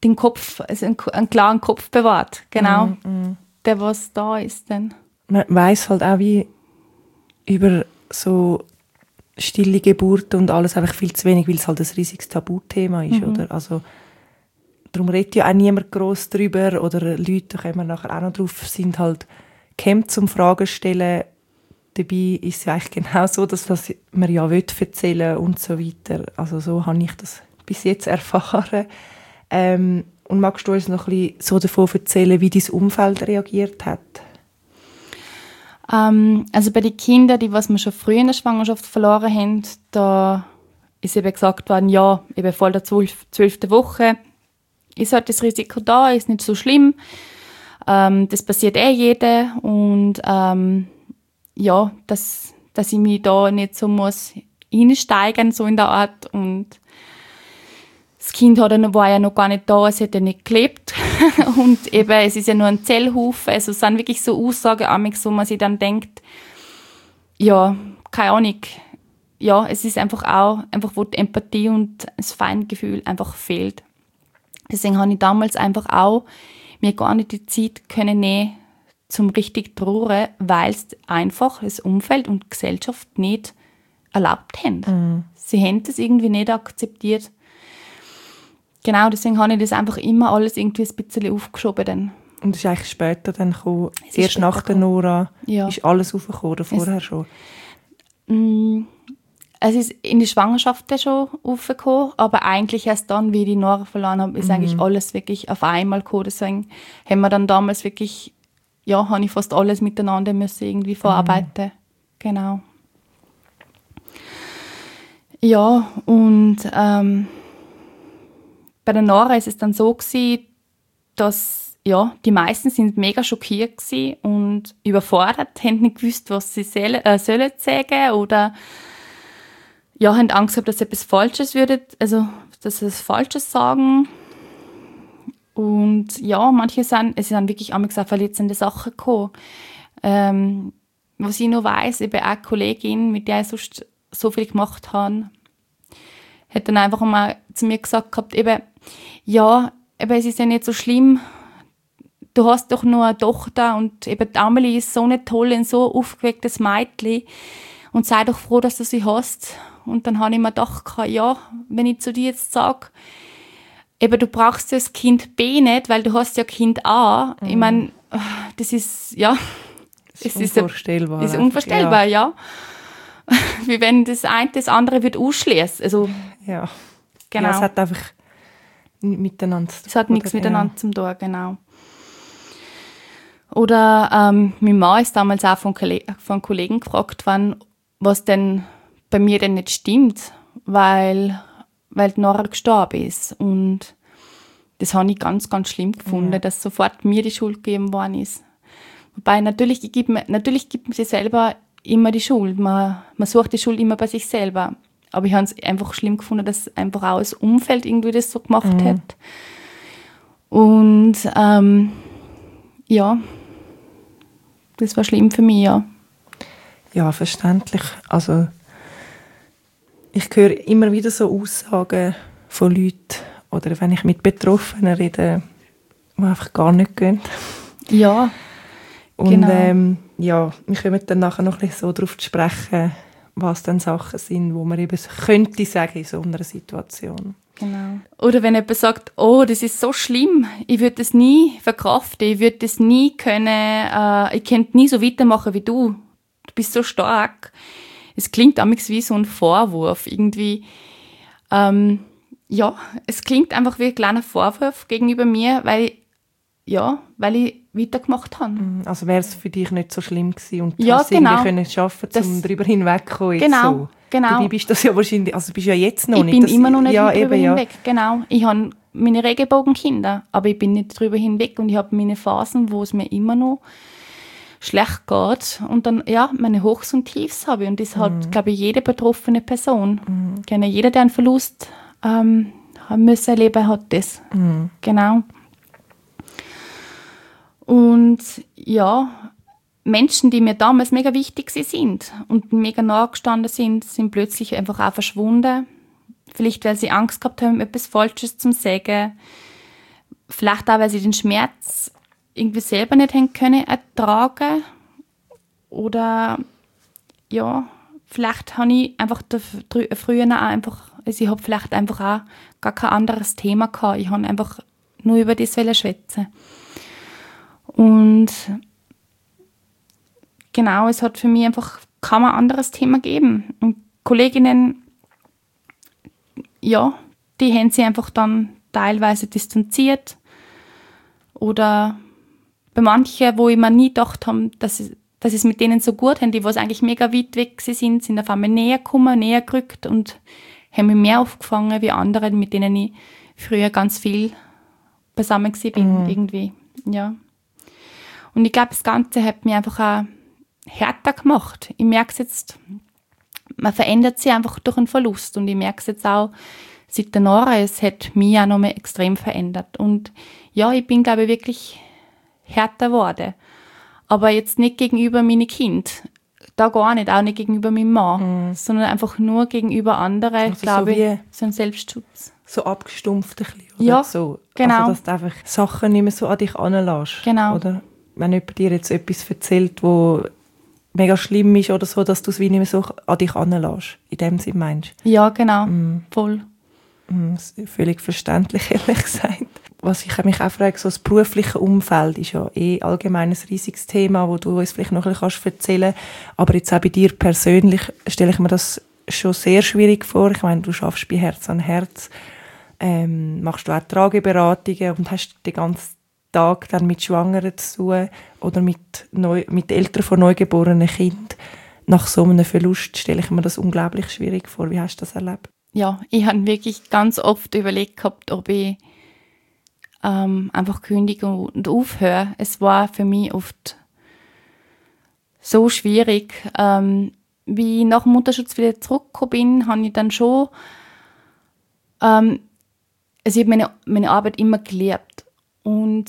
den Kopf, also einen klaren Kopf bewahrt. Genau. Der, was da ist dann. Man weiss halt auch, wie über so stille Geburt und alles einfach viel zu wenig, weil es halt ein riesiges Tabuthema ist, oder? Also, darum redet ja auch niemand gross drüber, oder Leute, da kommen wir nachher auch noch drauf, sind halt gehemmt zum Fragen stellen. Dabei ist es ja eigentlich genau so, dass was man ja erzählen will und so weiter. Also so habe ich das bis jetzt erfahren. Und magst du uns noch ein bisschen so davon erzählen, wie dein Umfeld reagiert hat? Also bei den Kindern, die was wir schon früh in der Schwangerschaft verloren haben, da ist eben gesagt worden, ja, eben vor der 12. Woche ist halt das Risiko da, ist nicht so schlimm. Das passiert jedem. Und ja, dass ich mich da nicht so muss einsteigen, so in der Art. Und das Kind war ja noch gar nicht da, es hat ja nicht gelebt. Und eben, es ist ja nur ein Zellhaufen. Also es sind wirklich so Aussagen an mich, wo man sich dann denkt, ja, keine Ahnung. Ja, es ist einfach auch, wo die Empathie und das Feingefühl einfach fehlt. Deswegen habe ich damals einfach auch mir gar nicht die Zeit können nehmen, zum richtig trauern, weil es einfach das Umfeld und die Gesellschaft nicht erlaubt haben. Sie haben das irgendwie nicht akzeptiert. Genau, deswegen habe ich das einfach immer alles irgendwie ein bisschen aufgeschoben. Dann. Und es ist eigentlich später dann gekommen, erst nach der Nora, ist alles aufgekommen oder vorher schon? Es ist in die Schwangerschaft schon aufgekommen, aber eigentlich erst dann, wie ich die Nora verloren habe, ist eigentlich alles wirklich auf einmal gekommen. Deswegen haben wir dann damals wirklich, ja, habe ich fast alles miteinander müssen irgendwie verarbeiten. Genau. Ja, und bei der Nora ist es dann so gewesen, dass ja, die meisten sind mega schockiert gewesen und überfordert, haben nicht gewusst, was sie sollen sagen oder ja, haben Angst gehabt, dass sie etwas Falsches würde, also dass sie etwas Falsches sagen. Und ja, es sind wirklich einmal gesagt verletzende Sachen gekommen. Was ich noch weiss, eben auch eine Kollegin, mit der ich sonst so viel gemacht habe, hat dann einfach mal zu mir gesagt gehabt, eben, es ist ja nicht so schlimm, du hast doch nur eine Tochter und eben die Amelie ist so eine tolle, ein so aufgewecktes Mädchen und sei doch froh, dass du sie hast. Und dann habe ich mir gedacht, ja, wenn ich zu dir jetzt sage, eben, du brauchst das Kind B nicht, weil du hast ja Kind A. Ich meine, das ist, ja... Das ist unvorstellbar. Das ist unvorstellbar, ja. Wie wenn das eine das andere wird ausschließen. Also, ja. Genau. Ja, es hat einfach nichts miteinander zu tun. Es hat nichts miteinander zu tun, genau. Oder mein Mann ist damals auch von Kollegen gefragt worden, was denn bei mir denn nicht stimmt, weil die Nora gestorben ist. Und das habe ich ganz, ganz schlimm gefunden, dass sofort mir die Schuld gegeben worden ist. Wobei natürlich gibt man sich selber immer die Schuld. Man sucht die Schuld immer bei sich selber. Aber ich habe es einfach schlimm gefunden, dass einfach auch das Umfeld irgendwie das so gemacht hat. Und ja, das war schlimm für mich, ja. Ja, verständlich. Also ich höre immer wieder so Aussagen von Leuten, oder wenn ich mit Betroffenen rede, die einfach gar nicht gehen. Ja, und genau. Ja, wir kommen dann nachher noch ein bisschen so darauf zu sprechen, was dann Sachen sind, wo man eben könnte sagen in so einer Situation. Genau. Oder wenn jemand sagt, oh, das ist so schlimm, ich würde das nie verkraften, ich würde das nie können, ich könnte nie so weitermachen wie du. Du bist so stark. Es klingt damals wie so ein Vorwurf. Irgendwie, ja, es klingt einfach wie ein kleiner Vorwurf gegenüber mir, weil ich weitergemacht habe. Also wäre es für dich nicht so schlimm gewesen und du ja, hast genau. irgendwie schaffen, um darüber hinwegzukommen. Genau, genau. Dabei bist du das ja wahrscheinlich, also bist du ja jetzt noch nicht. Ich bin immer noch nicht drüber eben, hinweg, genau. Ich habe meine Regenbogenkinder, aber ich bin nicht drüber hinweg und ich habe meine Phasen, wo es mir immer noch schlecht geht und dann, ja, meine Hochs und Tiefs habe ich und das hat, glaube ich, jede betroffene Person. Jeder, der einen Verlust haben müssen erleben, hat das. Genau. Und ja, Menschen, die mir damals mega wichtig sind und mega nahe gestanden sind plötzlich einfach auch verschwunden. Vielleicht, weil sie Angst gehabt haben, etwas Falsches zu sagen. Vielleicht auch, weil sie den Schmerz irgendwie selber nicht haben können ertragen. Oder ja, vielleicht habe ich einfach früher auch einfach, also ich habe vielleicht einfach auch gar kein anderes Thema gehabt. Ich habe einfach nur über das schwätzen. Und genau, es hat für mich einfach kaum ein anderes Thema gegeben. Und Kolleginnen, ja, die haben sich einfach dann teilweise distanziert. Oder bei manchen, wo ich mir nie gedacht habe, dass es mit denen so gut haben, die was eigentlich mega weit weg sind auf einmal näher gekommen, näher gerückt und haben mich mehr aufgefangen wie andere, mit denen ich früher ganz viel beisammen bin, irgendwie, ja. Und ich glaube, das Ganze hat mich einfach auch härter gemacht. Ich merke es jetzt, man verändert sich einfach durch einen Verlust und ich merke es jetzt auch, seit der Nora, es hat mich auch noch mal extrem verändert. Und ja, ich bin, glaube ich, wirklich härter geworden. Aber jetzt nicht gegenüber meinen Kind. Da gar nicht, auch nicht gegenüber meinem Mann, sondern einfach nur gegenüber anderen, also glaube so ich, so ein Selbstschutz. So abgestumpft ein bisschen, oder? Ja, so. genau. Also, dass du einfach Sachen nicht mehr so an dich heranlässt. Genau. Oder wenn jemand dir jetzt etwas erzählt, wo mega schlimm ist oder so, dass du es wie nicht mehr so an dich heranlässt. In dem Sinne meinst du? Ja, genau. Voll. Das ist völlig verständlich, ehrlich gesagt. Was ich mich auch frage, so das berufliche Umfeld ist ja allgemein ein riesiges Thema, wo du uns vielleicht noch ein bisschen erzählen kannst. Aber jetzt auch bei dir persönlich stelle ich mir das schon sehr schwierig vor. Ich meine, du arbeitest bei Herz an Herz, machst du auch Trageberatungen und hast den ganzen Tag dann mit Schwangeren zu tun oder mit Eltern von neugeborenen Kindern. Nach so einem Verlust stelle ich mir das unglaublich schwierig vor. Wie hast du das erlebt? Ja, ich habe wirklich ganz oft überlegt gehabt, ob ich einfach kündige und aufhöre. Es war für mich oft so schwierig. Wie ich nach dem Mutterschutz wieder zurückgekommen bin, habe ich dann schon also ich habe meine Arbeit immer geliebt. Und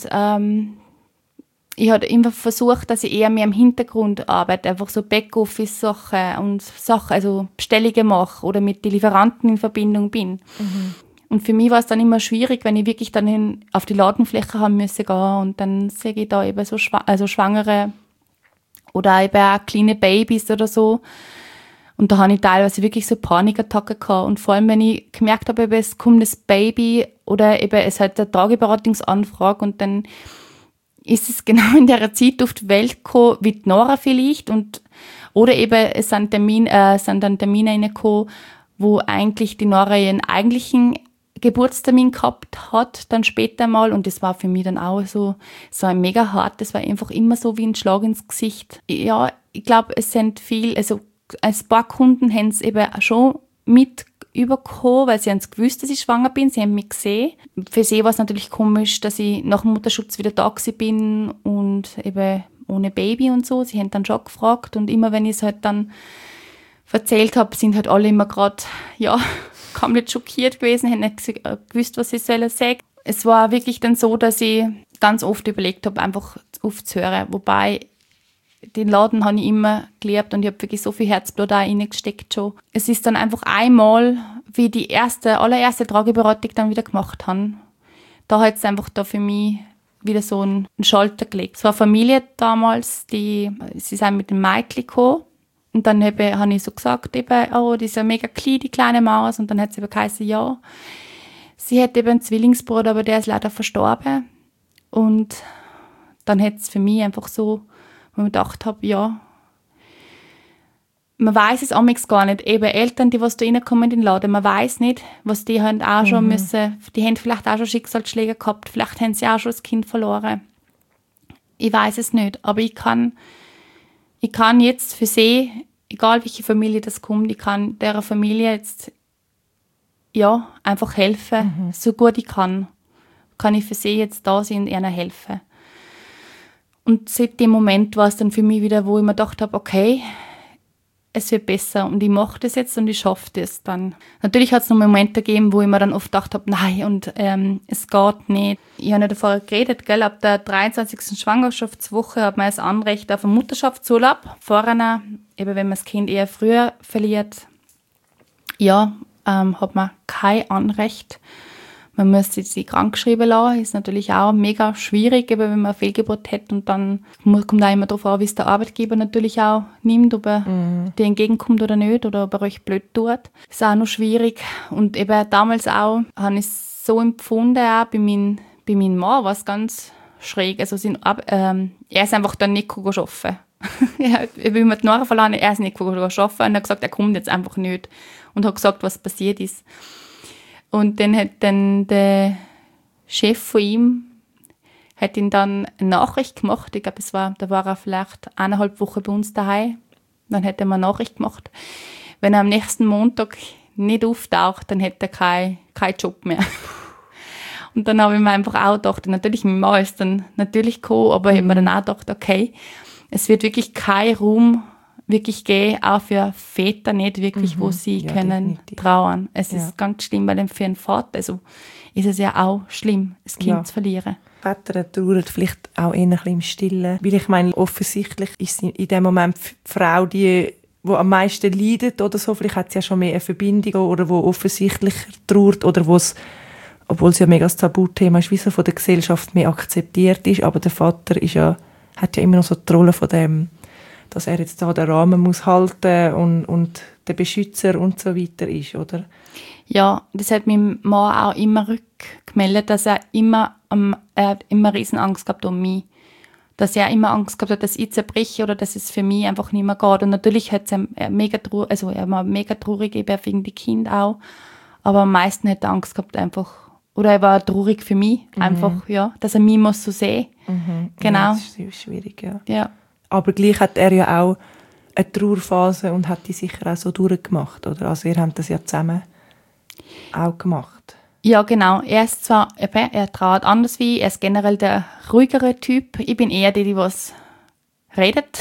ich habe immer versucht, dass ich eher mehr im Hintergrund arbeite, einfach so Backoffice-Sachen und Sachen, also Bestellungen mache oder mit den Lieferanten in Verbindung bin. Und für mich war es dann immer schwierig, wenn ich wirklich dann auf die Ladenfläche haben müssen gehen und dann sehe ich da eben so Schwangere oder eben auch kleine Babys oder so. Und da habe ich teilweise wirklich so Panikattacken gehabt. Und vor allem, wenn ich gemerkt habe, eben, es kommt das Baby oder eben es hat eine Tageberatungsanfrage und dann ist es genau in der Zeit auf die Welt gekommen, wie die Nora vielleicht. Oder eben es sind dann Termine reingekommen, wo eigentlich die Nora ihren eigentlichen Geburtstermin gehabt hat, dann später mal. Und das war für mich dann auch so ein mega hart. Das war einfach immer so wie ein Schlag ins Gesicht. Ja, ich glaube, es sind also ein paar Kunden haben es eben schon mit übergekommen, weil sie haben es gewusst, dass ich schwanger bin. Sie haben mich gesehen. Für sie war es natürlich komisch, dass ich nach dem Mutterschutz wieder da bin und eben ohne Baby und so. Sie haben dann schon gefragt und immer, wenn ich es halt dann erzählt habe, sind halt alle immer gerade, ja, komplett schockiert gewesen, haben nicht gewusst, was sie sollen sagen. Es war wirklich dann so, dass ich ganz oft überlegt habe, einfach aufzuhören. Wobei, den Laden habe ich immer geliebt und ich habe wirklich so viel Herzblut da reingesteckt schon. Es ist dann einfach einmal, wie die allererste Trageberatung dann wieder gemacht haben, da hat es einfach da für mich wieder so einen Schalter gelegt. Es war eine Familie damals, sie sind mit dem Mädchen gekommen. Und dann habe ich so gesagt, oh, die ist ja mega klein, die kleine Maus. Und dann hat sie eben geheißen, ja, sie hat eben einen Zwillingsbruder, aber der ist leider verstorben. Und dann hat es für mich einfach so, wo ich gedacht habe, ja, man weiß es amigs gar nicht. Eben Eltern, die was da reinkommen in den Laden, man weiß nicht, was die haben auch schon müssen, die haben vielleicht auch schon Schicksalsschläge gehabt, vielleicht haben sie auch schon das Kind verloren. Ich weiß es nicht, aber ich kann jetzt für sie, egal welche Familie das kommt, ich kann dieser Familie jetzt ja, einfach helfen, so gut ich kann. Kann ich für sie jetzt da sein und ihnen helfen. Und seit dem Moment war es dann für mich wieder, wo ich mir gedacht habe, okay, es wird besser und ich mache das jetzt und ich schaffe das dann. Natürlich hat es noch Momente gegeben, wo ich mir dann oft gedacht habe, nein, und es geht nicht. Ich habe ja davor geredet, gell, ab der 23. Schwangerschaftswoche hat man das Anrecht auf einen Mutterschaftsurlaub. Vorher, eben wenn man das Kind eher früher verliert, ja, hat man kein Anrecht. Man müsste sie krankgeschrieben lassen, ist natürlich auch mega schwierig, eben wenn man eine Fehlgeburt hat und dann kommt auch immer darauf an, wie es der Arbeitgeber natürlich auch nimmt, ob er dir entgegenkommt oder nicht oder ob er euch blöd tut. Ist auch noch schwierig und eben damals auch habe ich es so empfunden, auch bei meinem Mann war es ganz schräg, also er ist einfach dann nicht arbeiten. Ich will mir die Nora verlassen, er ist nicht arbeiten und er hat gesagt, er kommt jetzt einfach nicht und hat gesagt, was passiert ist. Und dann hat der Chef von ihm hat ihn dann eine Nachricht gemacht. Ich glaube, da war er vielleicht 1,5 Wochen bei uns daheim. Dann hat er mir eine Nachricht gemacht. Wenn er am nächsten Montag nicht auftaucht, dann hat er keinen Job mehr. Und dann habe ich mir einfach auch gedacht, natürlich, mein Mann ist dann natürlich gekommen, aber ich habe mir dann auch gedacht, okay, es wird wirklich kein Raum wirklich gehen, auch für Väter nicht wirklich, wo sie können trauern. Es ist ganz schlimm, weil für einen Vater, also ist es ja auch schlimm, das Kind zu verlieren. Väter trauern vielleicht auch eher ein bisschen im Stillen, weil ich meine, offensichtlich ist sie in dem Moment die Frau, die am meisten leidet oder so, vielleicht hat sie ja schon mehr eine Verbindung oder wo offensichtlich trauert oder wo es, obwohl es ja mega das Tabuthema ist, wie so von der Gesellschaft mehr akzeptiert ist, aber der Vater hat ja immer noch so die Rolle von dem, dass er jetzt da den Rahmen muss halten und der Beschützer und so weiter ist, oder? Ja, das hat mein Mann auch immer rückgemeldet, dass er immer riesen Angst gehabt um mich. Dass er immer Angst gehabt hat, dass ich zerbreche oder dass es für mich einfach nicht mehr geht. Und natürlich hat er mega traurig eben wegen die Kinder auch. Aber am meisten hat er Angst gehabt einfach, oder er war traurig für mich, einfach, ja, dass er mich muss so sehen. Genau. Ja, das ist schwierig, ja. Aber gleich hat er ja auch eine Trauerphase und hat die sicher auch so durchgemacht, oder? Also ihr habt das ja zusammen auch gemacht. Ja, genau. Er trauert anders wie ich. Er ist generell der ruhigere Typ. Ich bin eher die was redet.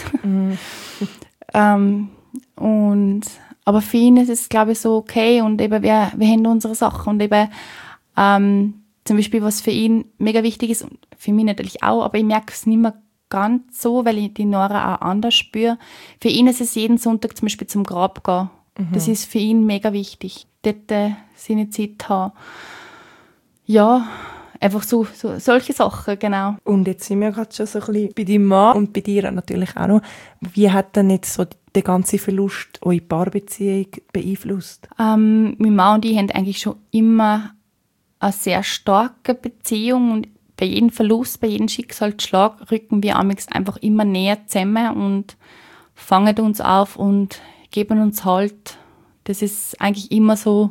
Aber für ihn ist es, glaube ich, so okay und eben wir haben unsere Sachen und eben zum Beispiel, was für ihn mega wichtig ist, und für mich natürlich auch, aber ich merke es nicht mehr ganz so, weil ich die Nora auch anders spüre. Für ihn ist es jeden Sonntag zum Beispiel zum Grab gehen. Das ist für ihn mega wichtig, dort seine Zeit haben. Ja, einfach so solche Sachen, genau. Und jetzt sind wir gerade schon so ein bisschen bei deinem Mann und bei dir natürlich auch noch. Wie hat denn jetzt so der ganze Verlust eure Paarbeziehung beeinflusst? Mein Mann und ich haben eigentlich schon immer eine sehr starke Beziehung und bei jedem Verlust, bei jedem Schicksalsschlag rücken wir einfach immer näher zusammen und fangen uns auf und geben uns Halt. Das ist eigentlich immer so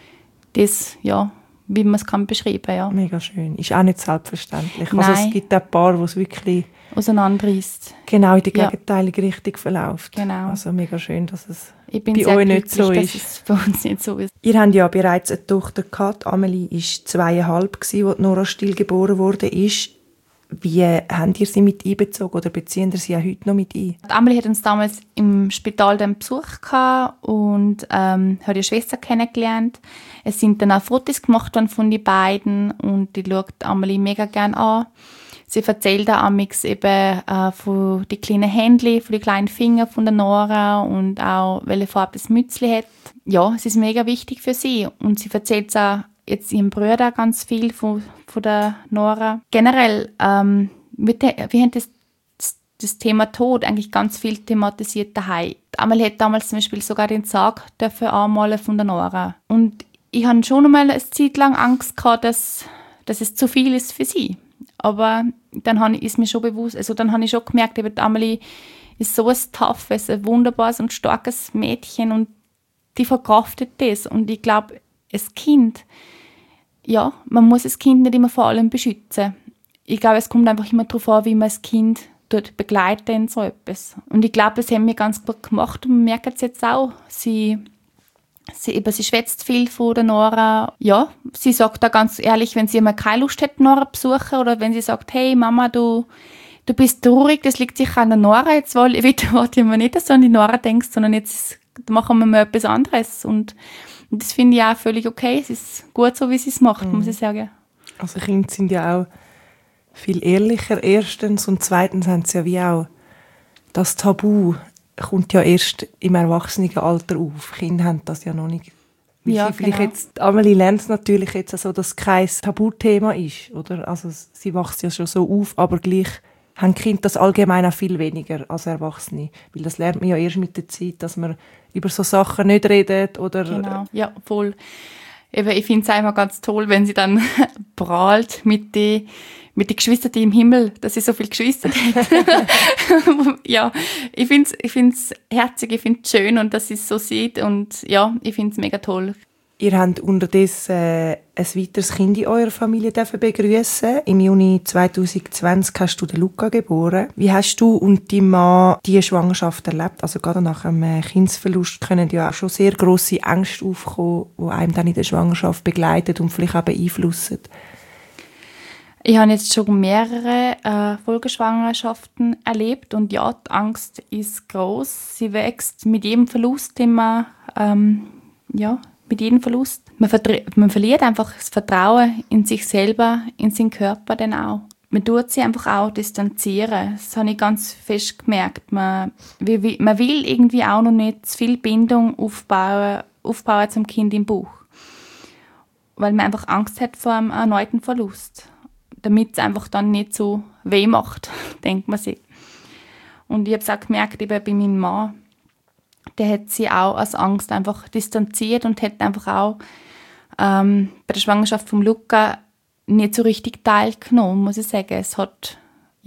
das, ja, wie man es kann beschreiben, ja. Mega schön. Ist auch nicht selbstverständlich. Nein. Also es gibt auch Paare, wo es wirklich auseinanderreißt. Genau in die gegenteilige Richtung verläuft. Genau. Also mega schön, dass es bei euch nicht so ist. Dass es bei uns nicht so ist. Ihr habt ja bereits eine Tochter gehabt. Amelie war 2,5, als Nora Still geboren wurde. Wie habt ihr sie mit einbezogen oder beziehen ihr sie auch heute noch mit ein? Amelie hat uns damals im Spital den Besuch gehabt und hat ihre Schwester kennengelernt. Es sind dann auch Fotos gemacht worden von den beiden und die schaut Amelie mega gerne an. Sie erzählt auch amix eben von den kleinen Händchen, von den kleinen Fingern von der Nora und auch, welche Farbe das Mützli hat. Ja, es ist mega wichtig für sie und sie erzählt auch jetzt ihrem Bruder ganz viel von der Nora. Generell, wir haben das Thema Tod eigentlich ganz viel thematisiert daheim. Amelie hat damals zum Beispiel sogar den Sarg anmalen von der Nora. Und ich hatte schon einmal eine Zeit lang Angst gehabt, dass es zu viel ist für sie. Aber dann ist mir schon bewusst, also dann habe ich schon gemerkt, die Amelie ist so ein toughes, ein wunderbares und starkes Mädchen und die verkraftet das. Und ich glaube, das Kind, ja, man muss das Kind nicht immer vor allem beschützen. Ich glaube, es kommt einfach immer darauf an, wie man das Kind dort begleitet in so etwas. Und ich glaube, das haben wir ganz gut gemacht und man merkt es jetzt auch. Sie schwätzt viel von der Nora. Ja, sie sagt da ganz ehrlich, wenn sie mal keine Lust hat, Nora zu besuchen oder wenn sie sagt, hey Mama, du bist traurig, das liegt sicher an der Nora. Jetzt wollte ich mir nicht, dass du an die Nora denkst, sondern jetzt machen wir mal etwas anderes. Und das finde ich auch völlig okay. Es ist gut so, wie sie es macht, muss ich sagen. Also Kinder sind ja auch viel ehrlicher, erstens. Und zweitens haben sie ja wie auch das Tabu kommt ja erst im Erwachsenenalter auf. Kinder haben das ja noch nicht Weil Ja, sie vielleicht genau. jetzt, Amelie lernt es natürlich jetzt so, dass es kein Tabuthema ist, oder? Also sie wächst ja schon so auf, aber gleich haben Kinder das allgemein auch viel weniger als Erwachsene. Weil das lernt man ja erst mit der Zeit, dass man über so Sachen nicht redet oder... Genau, ja, voll. Eben, ich finde es einmal ganz toll, wenn sie dann prahlt mit den Geschwistern im Himmel, dass sie so viele Geschwister hat. Ja, ich find's herzig, ich finde es schön und dass sie es so sieht und ja, ich finde es mega toll. Ihr habt unterdessen ein weiteres Kind in eurer Familie begrüßen. Im Juni 2020 hast du den Luca geboren. Wie hast du und dein Mann diese Schwangerschaft erlebt? Also gerade nach einem Kindsverlust können ja auch schon sehr grosse Ängste aufkommen, die einem dann in der Schwangerschaft begleiten und vielleicht auch beeinflussen. Ich habe jetzt schon mehrere Folgeschwangerschaften erlebt und ja, die Angst ist groß. Sie wächst mit jedem Verlust, mit jedem Verlust. Man verliert einfach das Vertrauen in sich selber, in seinen Körper dann auch. Man tut sich einfach auch distanzieren. Das habe ich ganz fest gemerkt. Man will irgendwie auch noch nicht zu viel Bindung aufbauen zum Kind im Bauch. Weil man einfach Angst hat vor einem erneuten Verlust. Damit es einfach dann nicht so weh macht, denkt man sich. Und ich habe es auch gemerkt, eben bei meinem Mann, der hat sich auch aus Angst einfach distanziert und hat einfach auch bei der Schwangerschaft von Luca nicht so richtig teilgenommen, muss ich sagen. Es hat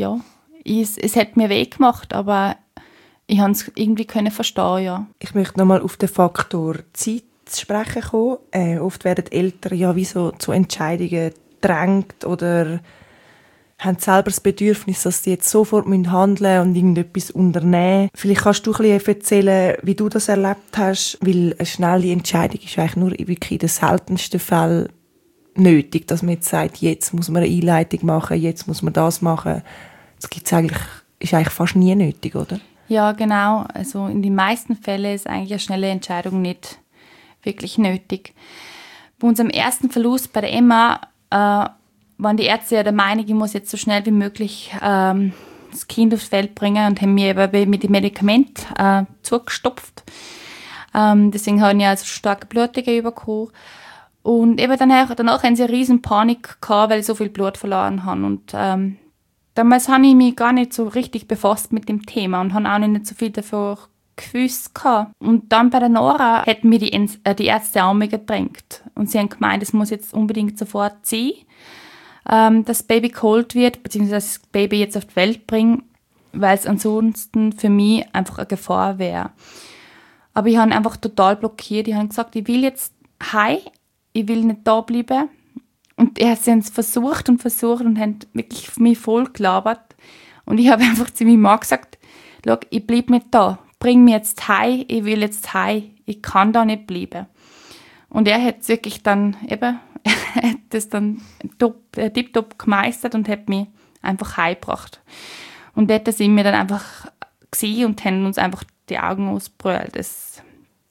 mir weh gemacht, aber ich konnte es irgendwie verstehen, ja. Ich möchte nochmal auf den Faktor Zeit zu sprechen kommen. Oft werden Eltern ja wie so zu Entscheidungen gedrängt oder haben selber das Bedürfnis, dass sie jetzt sofort handeln müssen und irgendetwas unternehmen. Vielleicht kannst du ein bisschen erzählen, wie du das erlebt hast, weil eine schnelle Entscheidung ist eigentlich nur wirklich in den seltensten Fällen nötig, dass man jetzt sagt, jetzt muss man eine Einleitung machen, jetzt muss man das machen. Das ist eigentlich fast nie nötig, oder? Ja, genau. Also in den meisten Fällen ist eigentlich eine schnelle Entscheidung nicht wirklich nötig. Bei unserem ersten Verlust bei der Emma waren die Ärzte ja der Meinung, ich muss jetzt so schnell wie möglich das Kind aufs Feld bringen und haben mir eben mit dem Medikament zugestopft. Deswegen habe ich also starke Blutungen bekommen. Und eben danach haben sie eine riesen Panik gehabt, weil ich so viel Blut verloren habe. Und damals habe ich mich gar nicht so richtig befasst mit dem Thema und habe auch nicht so viel davon gewusst gehabt. Und dann bei der Nora hätten mir die Ärzte auch mega gedrängt. Und sie haben gemeint, es muss jetzt unbedingt sofort sein, dass das Baby geholt wird, beziehungsweise das Baby jetzt auf die Welt bringen, weil es ansonsten für mich einfach eine Gefahr wäre. Aber ich habe einfach total blockiert. Ich habe gesagt, ich will jetzt heim, ich will nicht da bleiben. Und sie haben es versucht und haben wirklich mich voll gelabert. Und ich habe einfach zu meinem Mann gesagt, schau, ich bleibe nicht da, bring mich jetzt heim, ich will jetzt heim, ich kann da nicht bleiben. Und er hat es wirklich dann eben, er hat das dann tipptopp gemeistert und hat mich einfach heimgebracht. Und dort sind wir dann einfach gewesen und haben uns einfach die Augen ausgebrüllt. Das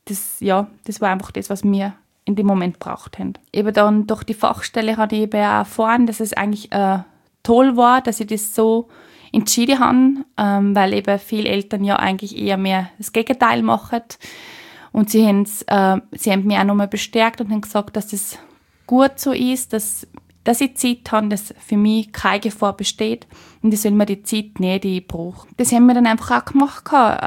war einfach das, was wir in dem Moment gebraucht haben. Eben dann durch die Fachstelle habe ich eben auch erfahren, dass es eigentlich toll war, dass ich das so entschieden habe, weil eben viele Eltern ja eigentlich eher mehr das Gegenteil machen. Und sie haben mich auch nochmal bestärkt und haben gesagt, dass das gut so ist, dass ich Zeit habe, dass für mich keine Gefahr besteht und ich soll mir die Zeit nehmen, die ich brauche. Das haben wir dann einfach auch gemacht.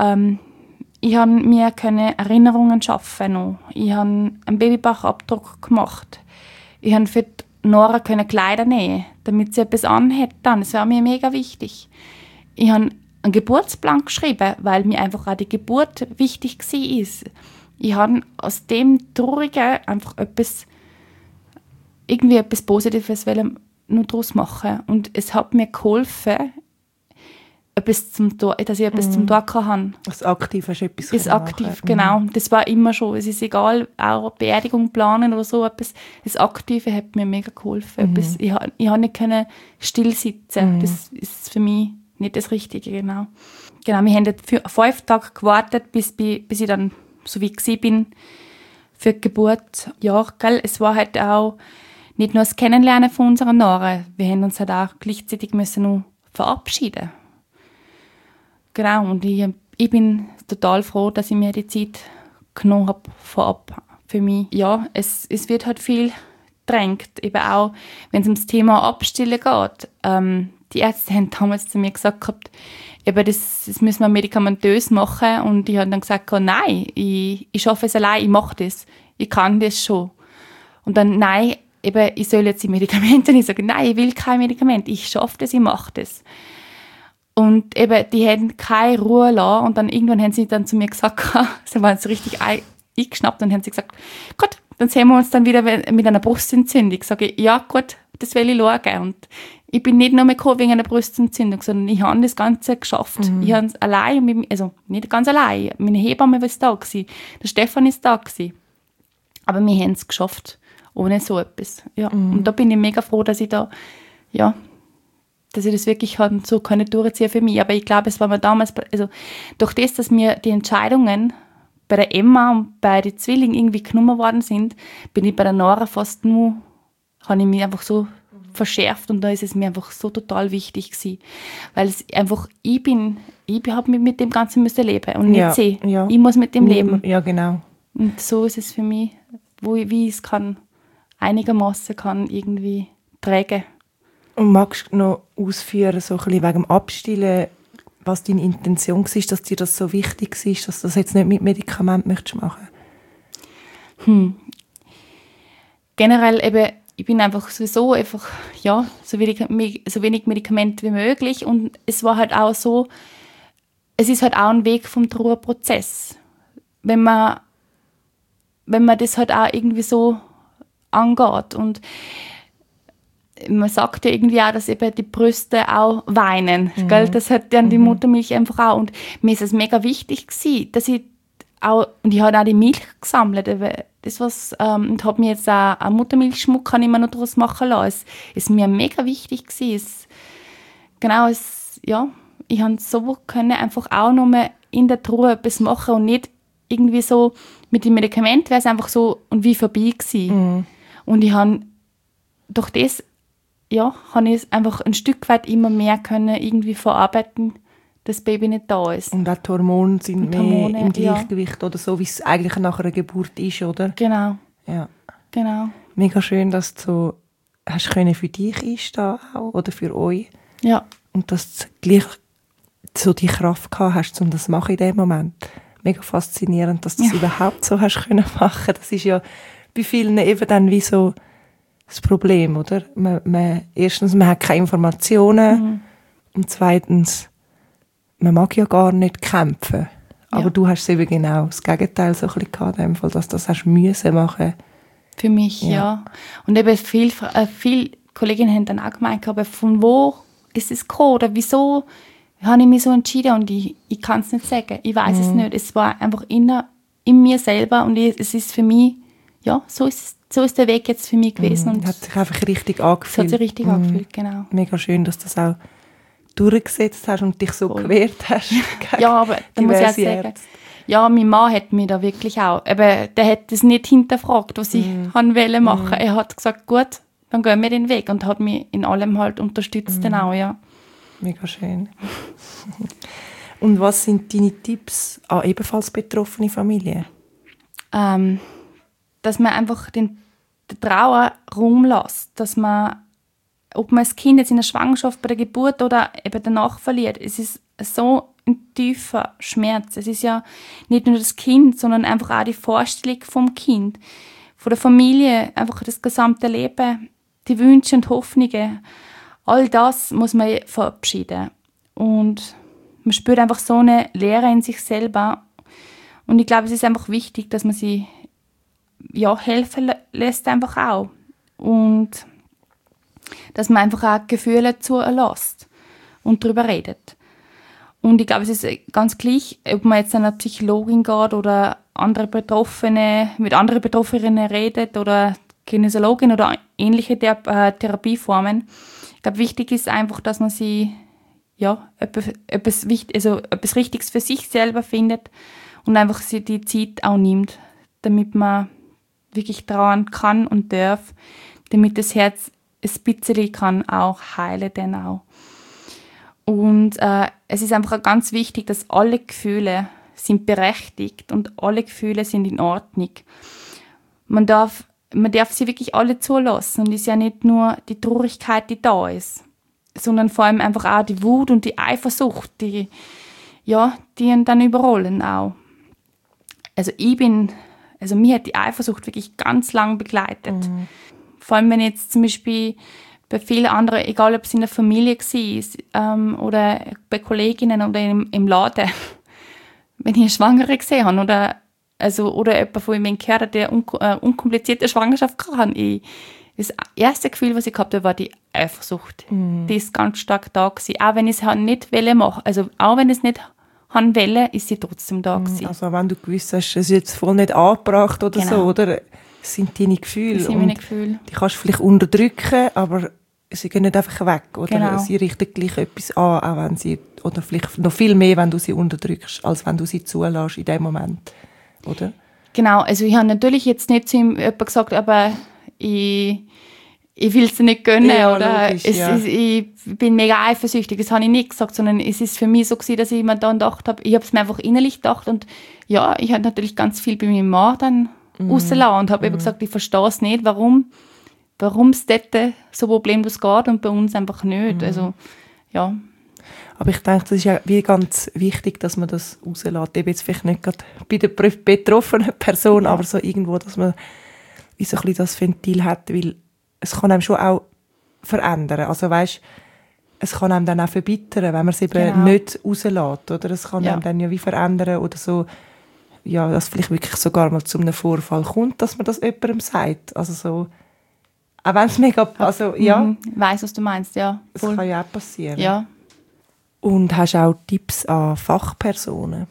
Ich konnte mir Erinnerungen schaffen. Ich habe einen Babybauchabdruck gemacht. Ich konnte für die Nora Kleider nähen, damit sie etwas anhat. Das war mir mega wichtig. Ich habe einen Geburtsplan geschrieben, weil mir einfach auch die Geburt wichtig war. Ich habe aus dem Traurigen einfach etwas Positives noch daraus machen. Und es hat mir geholfen, dass ich etwas zum Tag habe. Also aktiv hast du etwas das aktiv, machen. Genau. Das war immer schon. Es ist egal, auch Beerdigung planen oder so. Das Aktive hat mir mega geholfen. Ich konnte nicht still sitzen. Das ist für mich nicht das Richtige, genau. Genau, wir haben 5 Tage gewartet, bis ich dann so wie ich bin für die Geburt. Ja, gell, es war halt auch nicht nur das Kennenlernen von unserer Nora. Wir haben uns halt auch gleichzeitig noch verabschieden. Genau, und ich bin total froh, dass ich mir die Zeit genommen habe vorab für mich. Ja, es wird halt viel drängt, eben auch, wenn es ums Thema Abstillen geht. Die Ärzte haben damals zu mir gesagt gehabt, eben das müssen wir medikamentös machen, und ich habe dann gesagt, nein, ich schaffe es allein, ich mache das, ich kann das schon. Und dann, nein, eben, ich soll jetzt die Medikamente, und ich sage, nein, ich will kein Medikament, ich schaffe das, ich mache das. Und eben, die haben keine Ruhe lassen, und dann irgendwann haben sie dann zu mir gesagt, sie waren so richtig eingeschnappt, und haben sie gesagt, gut, dann sehen wir uns dann wieder mit einer Brustentzündung. Sage ich, ja gut, das will ich schauen. Und ich bin nicht nur mehr gekommen wegen einer Brustentzündung, sondern ich habe das Ganze geschafft. Ich habe es allein, also nicht ganz allein, meine Hebamme war da gewesen, der Stefan ist da gewesen. Aber wir haben es geschafft, ohne so etwas. Ja. Und da bin ich mega froh, dass ich da, ja, dass ich das wirklich so können durchziehen für mich. Aber ich glaube, es war mir damals, also durch das, dass mir die Entscheidungen bei der Emma und bei den Zwillingen irgendwie genommen worden sind, bin ich bei der Nora fast nur, habe ich mich einfach so verschärft, und da ist es mir einfach so total wichtig gewesen. Weil es einfach, ich habe mit dem Ganzen müssen leben und nicht sie. Ja. Ich muss mit dem leben. Ja, genau. Und so ist es für mich, wie ich es einigermaßen kann irgendwie tragen. Und magst du noch ausführen, so ein bisschen wegen dem Abstillen, was deine Intention war, dass dir das so wichtig war, dass du das jetzt nicht mit Medikamenten machen möchtest? Generell eben, ich bin einfach sowieso ja, so wenig Medikamente wie möglich, und es war halt auch so, es ist halt auch ein Weg vom Trauerprozess. Wenn man das halt auch irgendwie so angeht, und man sagt ja irgendwie auch, dass eben die Brüste auch weinen. Gell? Das hat dann die Muttermilch einfach auch. Und mir ist es mega wichtig gewesen, dass ich auch, und ich habe auch die Milch gesammelt, und habe mir jetzt auch einen Muttermilchschmuck kann ich mir noch daraus machen lassen. Es ist mir mega wichtig gewesen. Ich habe so können einfach auch noch mal in der Truhe etwas machen und nicht irgendwie so mit dem Medikament wäre es einfach so und wie vorbei gewesen. Und ich habe durch das habe ich es einfach ein Stück weit immer mehr können irgendwie verarbeiten, dass das Baby nicht da ist. Und auch die Hormone sind mehr im Gleichgewicht, oder so, wie es eigentlich nach einer Geburt ist, oder? Genau. Ja. Genau. Mega schön, dass du so hast können für dich einstehen auch, oder für euch. Ja. Und dass du gleich so die Kraft gehabt hast, um das zu machen in dem Moment. Mega faszinierend, dass du das überhaupt so hast können machen. Das ist ja bei vielen eben dann wie so das Problem, oder? Erstens, man hat keine Informationen, und zweitens, man mag ja gar nicht kämpfen. Aber du hast eben genau das Gegenteil so ein bisschen gehabt, in dem Fall, dass du das hast müssen machen. Für mich, ja. Und eben viele Kolleginnen haben dann auch gemeint, aber von wo ist es gekommen? Oder wieso habe ich mich so entschieden? Und ich kann es nicht sagen. Ich weiß es nicht. Es war einfach in mir selber, und es ist für mich, ja, so ist der Weg jetzt für mich gewesen. Und hat sich einfach richtig angefühlt. Es hat sich richtig angefühlt, genau. Mega schön, dass du das auch durchgesetzt hast und dich so gewehrt hast. Ja, aber da muss ich auch sagen, ja, mein Mann hat mich da wirklich auch, aber der hat das nicht hinterfragt, was ich wollte machen. Er hat gesagt, gut, dann gehen wir den Weg, und hat mich in allem halt unterstützt dann auch, ja. Mega schön. Und was sind deine Tipps an ebenfalls betroffene Familien? Dass man einfach der Trauer Raum lässt, dass man, ob man das Kind jetzt in der Schwangerschaft, bei der Geburt oder eben danach verliert, es ist so ein tiefer Schmerz. Es ist ja nicht nur das Kind, sondern einfach auch die Vorstellung vom Kind, von der Familie, einfach das gesamte Leben, die Wünsche und Hoffnungen. All das muss man verabschieden. Und man spürt einfach so eine Leere in sich selber. Und ich glaube, es ist einfach wichtig, dass man sie helfen lässt einfach auch. Und dass man einfach auch Gefühle zulässt und darüber redet. Und ich glaube, es ist ganz gleich, ob man jetzt an eine Psychologin geht oder mit anderen Betroffenen redet oder Kinesiologin oder ähnliche Therapieformen. Ich glaube, wichtig ist einfach, dass man sie etwas Richtiges für sich selber findet und einfach sie die Zeit auch nimmt, damit man wirklich trauern kann und darf, damit das Herz ein bisschen kann auch heilen dann auch. Und es ist einfach ganz wichtig, dass alle Gefühle sind berechtigt und alle Gefühle sind in Ordnung. man darf sie wirklich alle zulassen. Und es ist ja nicht nur die Traurigkeit, die da ist, sondern vor allem einfach auch die Wut und die Eifersucht, die ihn dann überrollen auch. Also mich hat die Eifersucht wirklich ganz lang begleitet. Mhm. Vor allem, wenn jetzt zum Beispiel bei vielen anderen, egal ob es in der Familie war oder bei Kolleginnen oder im Laden, wenn ich eine Schwangere gesehen habe oder jemand von ihm gehört hat, der unkomplizierte Schwangerschaft hatte. Das erste Gefühl, was ich gehabt habe, war die Eifersucht. Mm. Die ist ganz stark da gewesen. Auch wenn ich es nicht machen, also auch wenn ich es nicht wollte, ist sie trotzdem da gewesen. Also wenn du gewusst hast, es ist jetzt voll nicht angebracht oder so, oder? Es sind deine Gefühle. Das sind meine Gefühle. Die kannst du vielleicht unterdrücken, aber sie gehen nicht einfach weg, oder? Genau. Sie richten gleich etwas an, auch wenn sie, oder vielleicht noch viel mehr, wenn du sie unterdrückst, als wenn du sie zulässt in dem Moment, oder? Genau, also ich habe natürlich jetzt nicht zu ihm jemand gesagt, aber ich will es nicht gönnen, oder logisch, ich bin mega eifersüchtig, das habe ich nicht gesagt, sondern es ist für mich so gewesen, dass ich mir dann gedacht habe, ich habe es mir einfach innerlich gedacht und ja, ich habe natürlich ganz viel bei meinem Mann dann rausgelassen und habe eben gesagt, ich verstehe es nicht, warum es dort so problemlos geht und bei uns einfach nicht, also ja. Aber ich denke, das ist ja wie ganz wichtig, dass man das rauslässt. Eben jetzt vielleicht nicht gerade bei der betroffenen Person, aber so irgendwo, dass man wie so ein bisschen das Ventil hat, weil es kann einem schon auch verändern. Also weisst, es kann einem dann auch verbittern, wenn man es eben nicht rauslässt. Oder? Es kann einem dann ja wie verändern oder so, ja, dass vielleicht wirklich sogar mal zu einem Vorfall kommt, dass man das jemandem sagt. Also so, auch wenn es mega, also ja. Ich weiss, was du meinst, ja. Das kann ja auch passieren. Ja. Und hast du auch Tipps an Fachpersonen?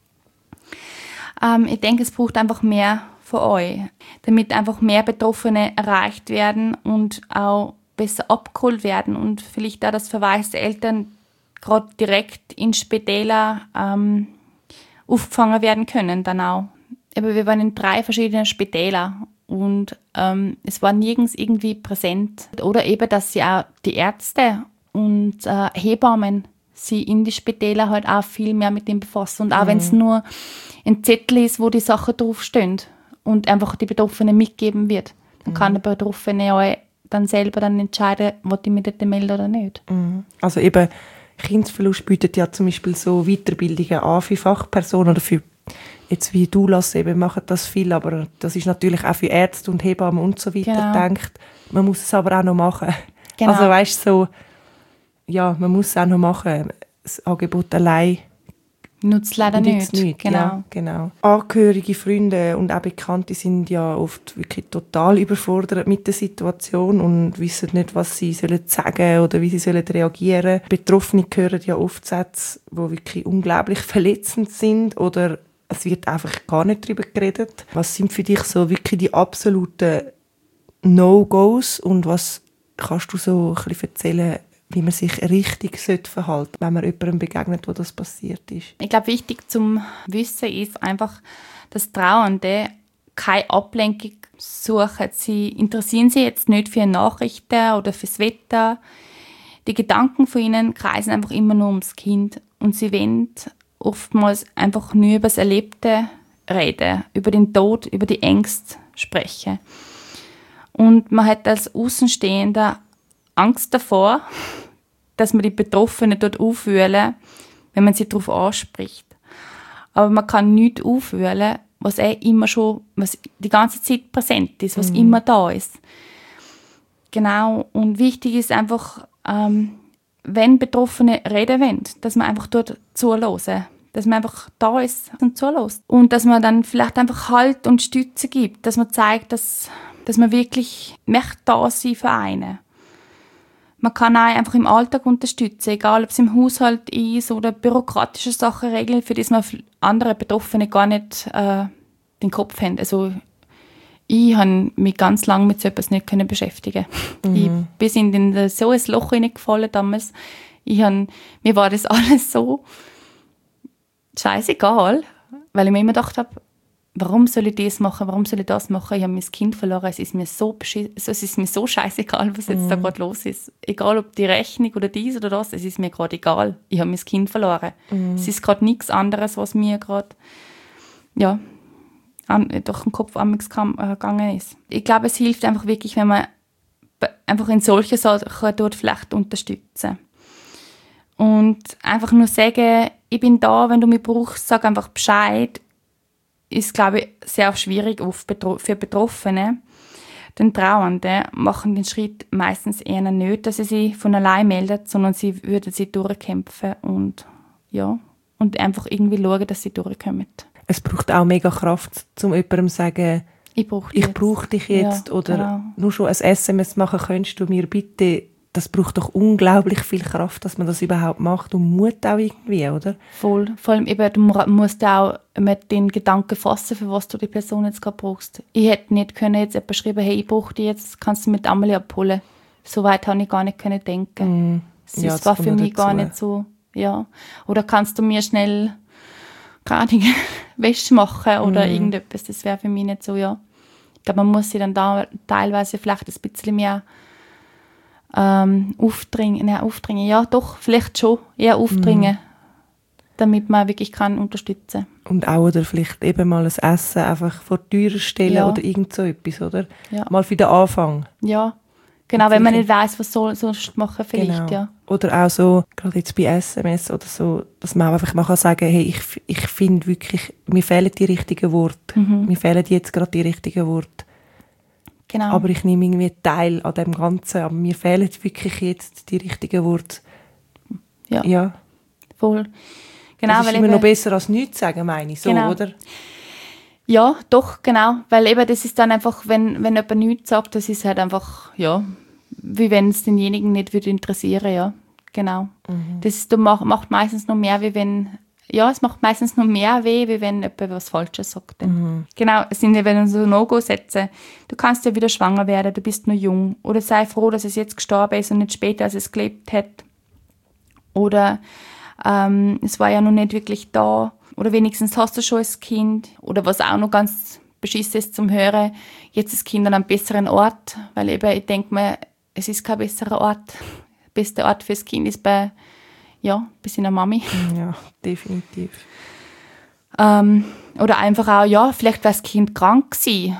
Ich denke, es braucht einfach mehr von euch, damit einfach mehr Betroffene erreicht werden und auch besser abgeholt werden und vielleicht auch, dass verwaiste Eltern gerade direkt in Spitäler aufgefangen werden können dann auch. Aber wir waren in 3 verschiedenen Spitälern und es war nirgends irgendwie präsent. Oder eben, dass sie auch die Ärzte und Hebammen sie in die Spitäler halt auch viel mehr mit dem befassen. Und auch wenn es nur ein Zettel ist, wo die Sachen draufstehen und einfach die Betroffenen mitgeben wird, dann kann der Betroffene auch dann selber entscheiden, ob ich mich dort melde oder nicht. Also eben, Kindesverlust bietet ja zum Beispiel so Weiterbildungen an für Fachpersonen oder für, jetzt wie du Lasse, eben machen das viel, aber das ist natürlich auch für Ärzte und Hebammen und so weiter gedacht. Man muss es aber auch noch machen. Genau. Also weißt so, ja, man muss es auch noch machen. Das Angebot allein nutzt leider nicht. Genau. Ja, genau. Angehörige, Freunde und auch Bekannte sind ja oft wirklich total überfordert mit der Situation und wissen nicht, was sie sollen sagen oder wie sie sollen reagieren. Betroffene hören ja oft Sätze, die wirklich unglaublich verletzend sind oder es wird einfach gar nicht darüber geredet. Was sind für dich so wirklich die absoluten No-Gos und was kannst du so ein bisschen erzählen, wie man sich richtig verhalten sollte, wenn man jemandem begegnet, wo das passiert ist? Ich glaube, wichtig zum Wissen ist einfach, dass Trauernde keine Ablenkung suchen. Sie interessieren sich jetzt nicht für Nachrichten oder fürs Wetter. Die Gedanken von ihnen kreisen einfach immer nur ums Kind. Und sie wollen oftmals einfach nur über das Erlebte reden, über den Tod, über die Ängste sprechen. Und man hat als Außenstehender Angst davor, dass man die Betroffenen dort aufwühlen, wenn man sie darauf anspricht. Aber man kann nichts aufwühlen, was was die ganze Zeit präsent ist, was immer da ist. Genau. Und wichtig ist einfach, wenn Betroffene reden wollen, dass man einfach dort zuhört. Dass man einfach da ist und zuhört. Und dass man dann vielleicht einfach Halt und Stütze gibt. Dass man zeigt, dass man wirklich möchte da sein für einen. Man kann auch einfach im Alltag unterstützen, egal ob es im Haushalt ist oder bürokratische Sachen regeln, für das man andere Betroffene gar nicht den Kopf haben. Also ich habe mich ganz lange mit so etwas nicht beschäftigen. Ich bin in so ein Loch hineingefallen damals. Mir war das alles so scheißegal, weil ich mir immer gedacht habe, warum soll ich das machen, warum soll ich das machen? Ich habe mein Kind verloren, es ist mir so scheißegal, was jetzt da gerade los ist. Egal ob die Rechnung oder dies oder das, es ist mir gerade egal. Ich habe mein Kind verloren. Es ist gerade nichts anderes, was mir gerade durch den Kopf gegangen ist. Ich glaube, es hilft einfach wirklich, wenn man einfach in solchen Sachen dort vielleicht unterstützen. Und einfach nur sagen, ich bin da, wenn du mich brauchst, sag einfach Bescheid, ist, glaube ich, sehr schwierig für Betroffene. Den Trauernden machen den Schritt meistens eher nicht, dass sie sich von allein melden, sondern sie würden sich durchkämpfen und einfach irgendwie schauen, dass sie durchkommen. Es braucht auch mega Kraft, um jemandem zu sagen, ich brauche dich jetzt. Ja, oder genau. Nur schon ein SMS machen, könntest du mir bitte. Das braucht doch unglaublich viel Kraft, dass man das überhaupt macht und Mut auch irgendwie, oder? Voll. Vor allem eben, du musst auch mit den Gedanken fassen, für was du die Person jetzt gerade brauchst. Ich hätte nicht können jetzt jemand schreiben, hey, ich brauche dich jetzt, kannst du mit Amelie abholen. So weit habe ich gar nicht können denken. Das war für mich gar nicht so, ja. Oder kannst du mir schnell gerade Wäsche machen oder irgendetwas, das wäre für mich nicht so, ja. Ich glaube, man muss sich dann da teilweise vielleicht ein bisschen mehr aufdringen, ja doch, vielleicht schon, eher aufdringen, damit man wirklich kann unterstützen. Und auch oder vielleicht eben mal ein Essen einfach vor die Tür stellen oder irgend so etwas, oder? Ja. Mal für den Anfang. Ja, genau, wenn man nicht weiss, was soll sonst machen vielleicht, ja. Oder auch so, gerade jetzt bei SMS oder so, dass man einfach mal sagen kann, hey, ich finde wirklich, mir fehlen die richtigen Worte. Mir fehlen jetzt gerade die richtigen Worte. Genau. Aber ich nehme irgendwie teil an dem Ganzen. Aber mir fehlen wirklich jetzt die richtigen Worte. Ja. Voll. Genau, das ist immer noch besser als nichts sagen, meine ich. So, genau. Oder? Ja, doch, genau. Weil eben das ist dann einfach, wenn jemand nichts sagt, das ist halt einfach, ja, wie wenn es denjenigen nicht würde interessieren, ja. Genau. Das macht meistens noch mehr, wie wenn... Ja, es macht meistens noch mehr weh, wie wenn jemand was Falsches sagt. Genau, es sind eben so No-Go-Sätze. Du kannst ja wieder schwanger werden, du bist nur jung. Oder sei froh, dass es jetzt gestorben ist und nicht später, als es gelebt hat. Oder es war ja noch nicht wirklich da. Oder wenigstens hast du schon ein Kind. Oder was auch noch ganz beschissen ist zum Hören, jetzt ist das Kind an einem besseren Ort. Weil eben, ich denke mir, es ist kein besserer Ort. Der beste Ort fürs Kind ist bei seiner Mami. Ja, definitiv. Oder einfach auch, ja, vielleicht war das Kind krank gewesen.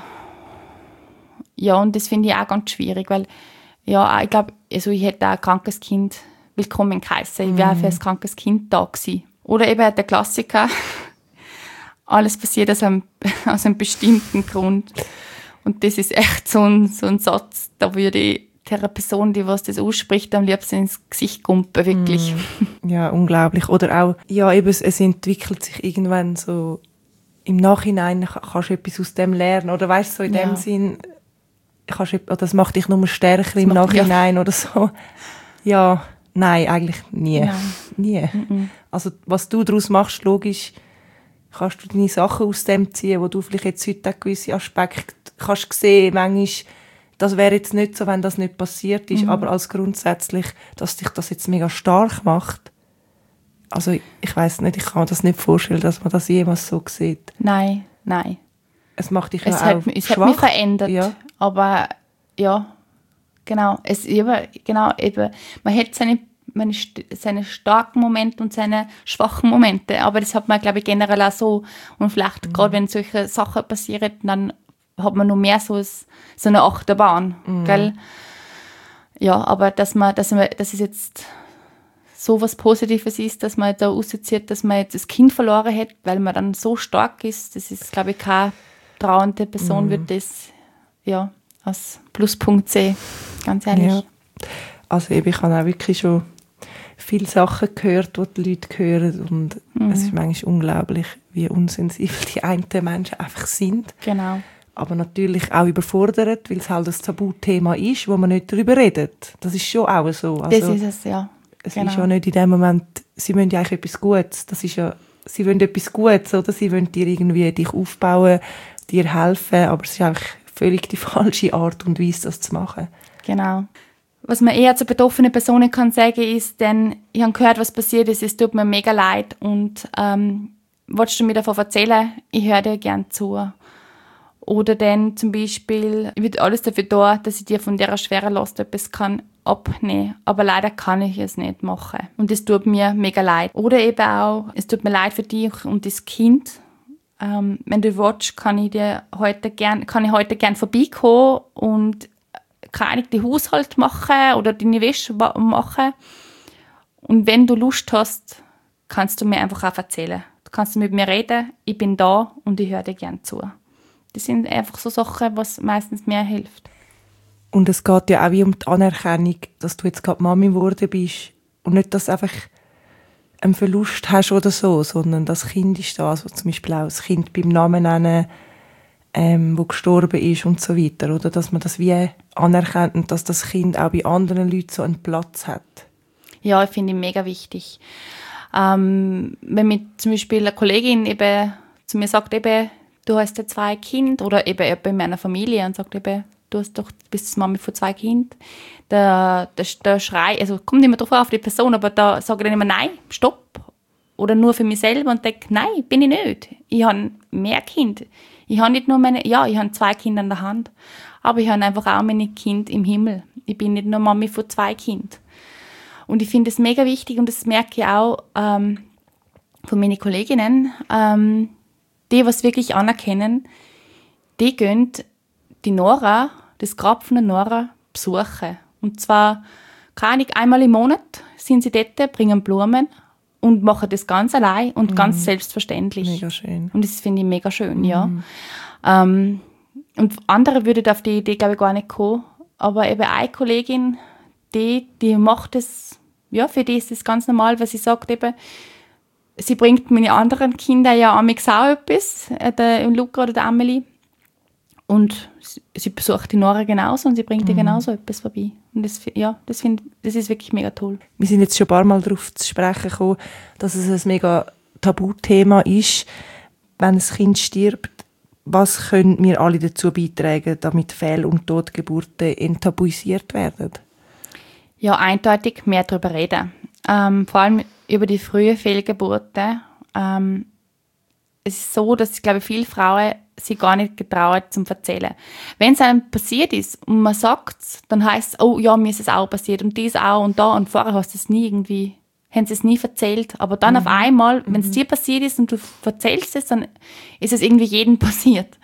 Ja, und das finde ich auch ganz schwierig, weil, ja, ich glaube, also ich hätte auch ein krankes Kind willkommen geheißen. Ich wäre für ein krankes Kind da gewesen. Oder eben der Klassiker, alles passiert aus einem bestimmten Grund. Und das ist echt so ein Satz, da würde ich der Person, die was das ausspricht, am liebsten ins Gesicht kumpen, wirklich. Ja, unglaublich. Oder auch, ja, eben, es entwickelt sich irgendwann so, im Nachhinein kannst du etwas aus dem lernen, oder weißt du, so in dem Sinn, oder das macht dich nur stärker im Nachhinein, oder so. Ja, nein, eigentlich nie. Nein. Nie. Also, was du daraus machst, logisch, kannst du deine Sachen aus dem ziehen, wo du vielleicht jetzt heute auch gewisse Aspekte kannst sehen, manchmal, das wäre jetzt nicht so, wenn das nicht passiert ist, aber als grundsätzlich, dass dich das jetzt mega stark macht. Also ich weiss nicht, ich kann mir das nicht vorstellen, dass man das jemals so sieht. Nein. Es macht dich es ja hat, auch es schwach. Hat mich verändert, aber ja, genau. Man hat seine starken Momente und seine schwachen Momente, aber das hat man, glaube ich, generell auch so. Und vielleicht gerade, wenn solche Sachen passieren, dann hat man noch mehr so eine Achterbahn, gell? Ja, aber dass es jetzt so was Positives ist, dass man da rauszieht, dass man jetzt das Kind verloren hat, weil man dann so stark ist, das ist, glaube ich, keine trauernde Person wird das als Pluspunkt sehen, ganz ehrlich. Ja. Also ich habe auch wirklich schon viele Sachen gehört, die die Leute hören und es ist manchmal unglaublich, wie unsensibel die einen Menschen einfach sind. Genau. Aber natürlich auch überfordert, weil es halt ein Tabuthema ist, wo man nicht darüber redet. Das ist schon auch so. Also, das ist es, ja. Es ist ja nicht in dem Moment, sie wollen ja eigentlich etwas Gutes. Das ist ja, sie wollen etwas Gutes, oder? Sie wollen dir irgendwie dich aufbauen, dir helfen, aber es ist einfach völlig die falsche Art und Weise, das zu machen. Genau. Was man eher zu betroffenen Personen kann sagen, ist, denn ich habe gehört, was passiert ist, es tut mir mega leid und willst du mir davon erzählen? Ich höre dir gerne zu. Oder dann zum Beispiel, ich würde alles dafür tun, dass ich dir von dieser schweren Last etwas abnehmen kann. Aber leider kann ich es nicht machen. Und es tut mir mega leid. Oder eben auch, es tut mir leid für dich und das Kind. wenn du willst, kann ich heute gern vorbeikommen und den Haushalt machen oder deine Wäsche machen. Und wenn du Lust hast, kannst du mir einfach auch erzählen. Du kannst mit mir reden, ich bin da und ich höre dir gerne zu. Das sind einfach so Sachen, was meistens mir hilft. Und es geht ja auch wie um die Anerkennung, dass du jetzt gerade Mami geworden bist und nicht, dass du einfach einen Verlust hast oder so, sondern das Kind ist das, was zum Beispiel auch das Kind beim Namen nennen, wo gestorben ist und so weiter, oder dass man das wie anerkennt und dass das Kind auch bei anderen Leuten so einen Platz hat. Ja, ich finde ich mega wichtig. Wenn mir zum Beispiel eine Kollegin eben zu mir sagt, eben, du hast ja 2 Kinder, oder eben in meiner Familie und sagt eben, bist Mami von 2 Kindern, der Schrei, also kommt immer drauf auf die Person, aber da sage ich dann immer, nein, stopp. Oder nur für mich selber und denke, nein, bin ich nicht. Ich habe mehr Kinder. Ich habe nicht nur ich habe 2 Kinder an der Hand, aber ich habe einfach auch meine Kinder im Himmel. Ich bin nicht nur Mami von 2 Kindern. Und ich finde es mega wichtig und das merke ich auch von meinen Kolleginnen, die, was wirklich anerkennen, die gehen die Nora, das Grab von der Nora, besuchen. Und zwar, keine Ahnung, einmal im Monat sind sie dort, bringen Blumen und machen das ganz allein und ganz selbstverständlich. Mega schön. Und das finde ich mega schön, ja. Und andere würden auf die Idee, glaube ich, gar nicht kommen. Aber eben eine Kollegin, die macht das, ja, für die ist das ganz normal, weil sie sagt eben, sie bringt meine anderen Kinder ja amigs auch etwas, der Luca oder der Amelie. Und sie besucht die Nora genauso und sie bringt ihr genauso etwas vorbei. Und das ist wirklich mega toll. Wir sind jetzt schon ein paar Mal darauf zu sprechen gekommen, dass es ein mega Tabuthema ist, wenn ein Kind stirbt. Was können wir alle dazu beitragen, damit Fehl- und Totgeburten enttabuisiert werden? Ja, eindeutig mehr darüber reden. Vor allem über die frühen Fehlgeburten. Es ist so, dass, glaube ich, viele Frauen sich gar nicht getrauen, zum Erzählen. Wenn es einem passiert ist und man sagt es, dann heisst es, oh ja, mir ist es auch passiert und dies auch und da und vorher hast du es nie irgendwie, haben sie es nie erzählt. Aber dann auf einmal, wenn es dir passiert ist und du erzählst es, dann ist es irgendwie jedem passiert.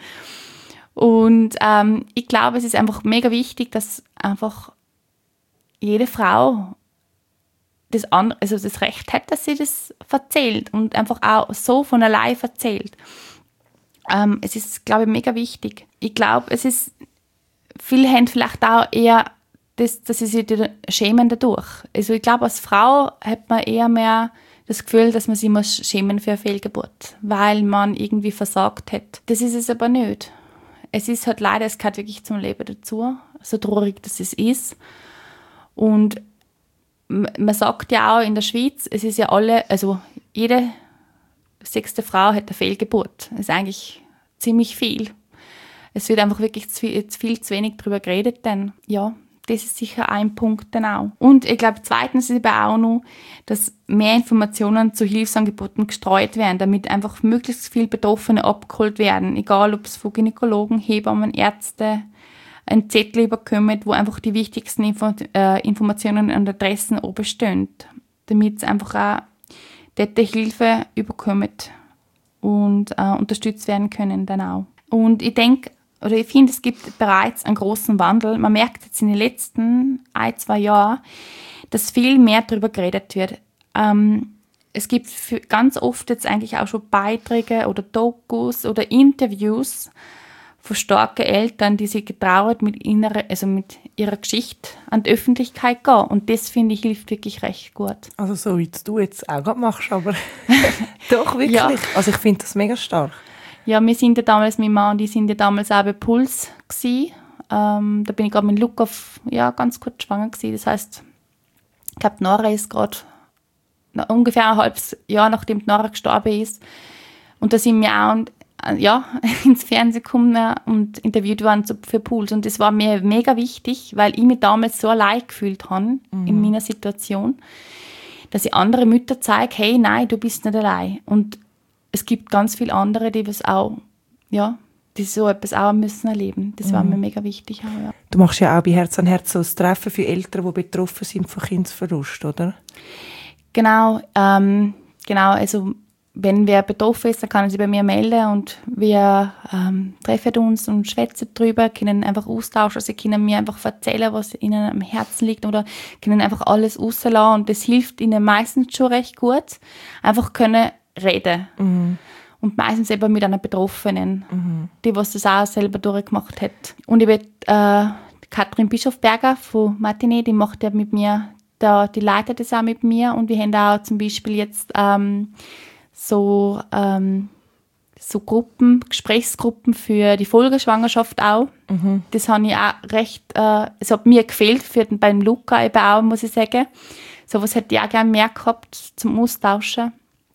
Und ich glaube, es ist einfach mega wichtig, dass einfach jede Frau das Recht hat, dass sie das erzählt und einfach auch so von allein erzählt. Es ist, glaube ich, mega wichtig. Ich glaube, viele haben vielleicht auch eher dass sie sich schämen dadurch. Also ich glaube, als Frau hat man eher mehr das Gefühl, dass man sich muss schämen für eine Fehlgeburt, weil man irgendwie versagt hat. Das ist es aber nicht. Es ist halt leider, es gehört wirklich zum Leben dazu, so traurig das es ist. Und man sagt ja auch in der Schweiz, es ist ja jede 6. Frau hat eine Fehlgeburt. Das ist eigentlich ziemlich viel. Es wird einfach wirklich zu wenig darüber geredet, denn ja, das ist sicher ein Punkt dann auch. Und ich glaube, zweitens ist eben auch noch, dass mehr Informationen zu Hilfsangeboten gestreut werden, damit einfach möglichst viele Betroffene abgeholt werden, egal ob es von Gynäkologen, Hebammen, Ärzte, ein Zettel überkommen, wo einfach die wichtigsten Informationen und Adressen oben stehen, damit es einfach auch dort Hilfe überkommen und unterstützt werden können dann auch. Und ich finde, es gibt bereits einen großen Wandel. Man merkt jetzt in den letzten 1-2 Jahren, dass viel mehr darüber geredet wird. Es gibt ganz oft jetzt eigentlich auch schon Beiträge oder Dokus oder Interviews von starken Eltern, die sich getraut mit ihrer Geschichte an die Öffentlichkeit gehen. Und das, finde ich, hilft wirklich recht gut. Also so wie du jetzt auch gerade machst, aber doch wirklich. Ja. Also ich finde das mega stark. Ja, wir sind ja damals, mein Mann und ich sind ja damals auch bei Puls gewesen. Da bin ich gerade mit Luca ganz kurz schwanger gewesen. Das heisst, ich glaube, Nora ist gerade ungefähr ein halbes Jahr, nachdem Nora gestorben ist. Und da sind wir auch ins Fernsehen gekommen und interviewt worden für Puls. Und das war mir mega wichtig, weil ich mich damals so allein gefühlt habe in meiner Situation, dass ich andere Mütter zeige, hey, nein, du bist nicht allein. Und es gibt ganz viele andere, die so etwas auch müssen erleben. Das war mir mega wichtig. Auch, ja. Du machst ja auch bei Herz an Herz so ein Treffen für Eltern, die betroffen sind von Kindsverlust, oder? Genau. Also wenn wer betroffen ist, dann kann er sich bei mir melden und wir treffen uns und schwätzen drüber, können einfach austauschen, sie können mir einfach erzählen, was ihnen am Herzen liegt oder können einfach alles rauslassen und das hilft ihnen meistens schon recht gut. Einfach können reden. Und meistens eben mit einer Betroffenen, die was das auch selber durchgemacht hat. Und ich will Katrin Bischofberger von Matinee, die macht ja mit mir, die leitet das auch mit mir und wir haben auch zum Beispiel jetzt so Gruppen, Gesprächsgruppen für die Folgeschwangerschaft auch. Das habe ich auch recht, es hat mir gefehlt beim Luca eben auch, muss ich sagen. So was hätte ich auch gerne mehr gehabt zum Austauschen.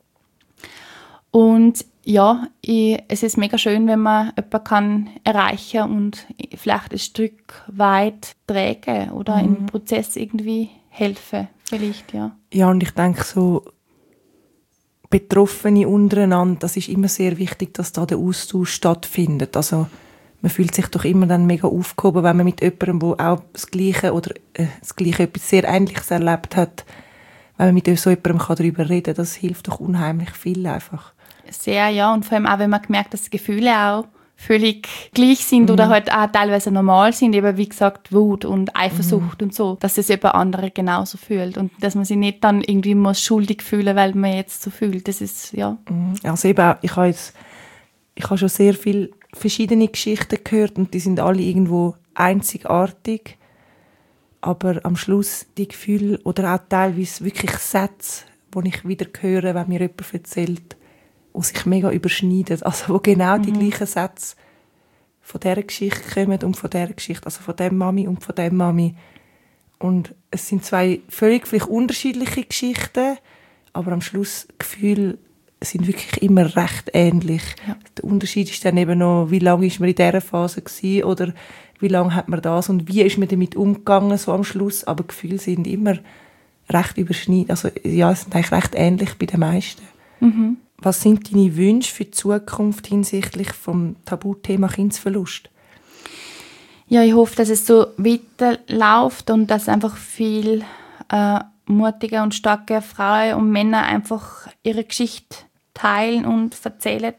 Und ja, es ist mega schön, wenn man jemanden kann erreichen und vielleicht ein Stück weit tragen oder im Prozess irgendwie helfen, vielleicht, ja. Ja, und ich denke so, Betroffene untereinander, das ist immer sehr wichtig, dass da der Austausch stattfindet. Also man fühlt sich doch immer dann mega aufgehoben, wenn man mit jemandem, der auch das Gleiche oder das Gleiche etwas sehr Ähnliches erlebt hat, wenn man mit so jemandem darüber reden kann, das hilft doch unheimlich viel einfach. Sehr, ja. Und vor allem auch, wenn man merkt, dass die Gefühle auch völlig gleich sind oder halt auch teilweise normal sind, eben wie gesagt Wut und Eifersucht und so, dass das eben andere genauso fühlt und dass man sich nicht dann irgendwie muss schuldig fühlen, weil man jetzt so fühlt. Das ist, ja. Also eben auch, ich habe schon sehr viele verschiedene Geschichten gehört und die sind alle irgendwo einzigartig, aber am Schluss die Gefühle oder auch teilweise wirklich Sätze, die ich wieder höre, wenn mir jemand erzählt, die sich mega überschneiden, also wo genau die gleichen Sätze von dieser Geschichte kommen und von dieser Geschichte, also von dem Mami und von dem Mami. Und es sind zwei völlig vielleicht unterschiedliche Geschichten, aber am Schluss Gefühle sind wirklich immer recht ähnlich. Ja. Der Unterschied ist dann eben noch, wie lange ist man in dieser Phase gewesen, oder wie lange hat man das und wie ist man damit umgegangen so am Schluss, aber Gefühle sind immer recht überschneidend, also ja, es sind eigentlich recht ähnlich bei den meisten. Was sind deine Wünsche für die Zukunft hinsichtlich vom Tabuthema Kindsverlust? Ja, ich hoffe, dass es so weiterläuft und dass einfach viel mutige und starke Frauen und Männer einfach ihre Geschichte teilen und erzählen.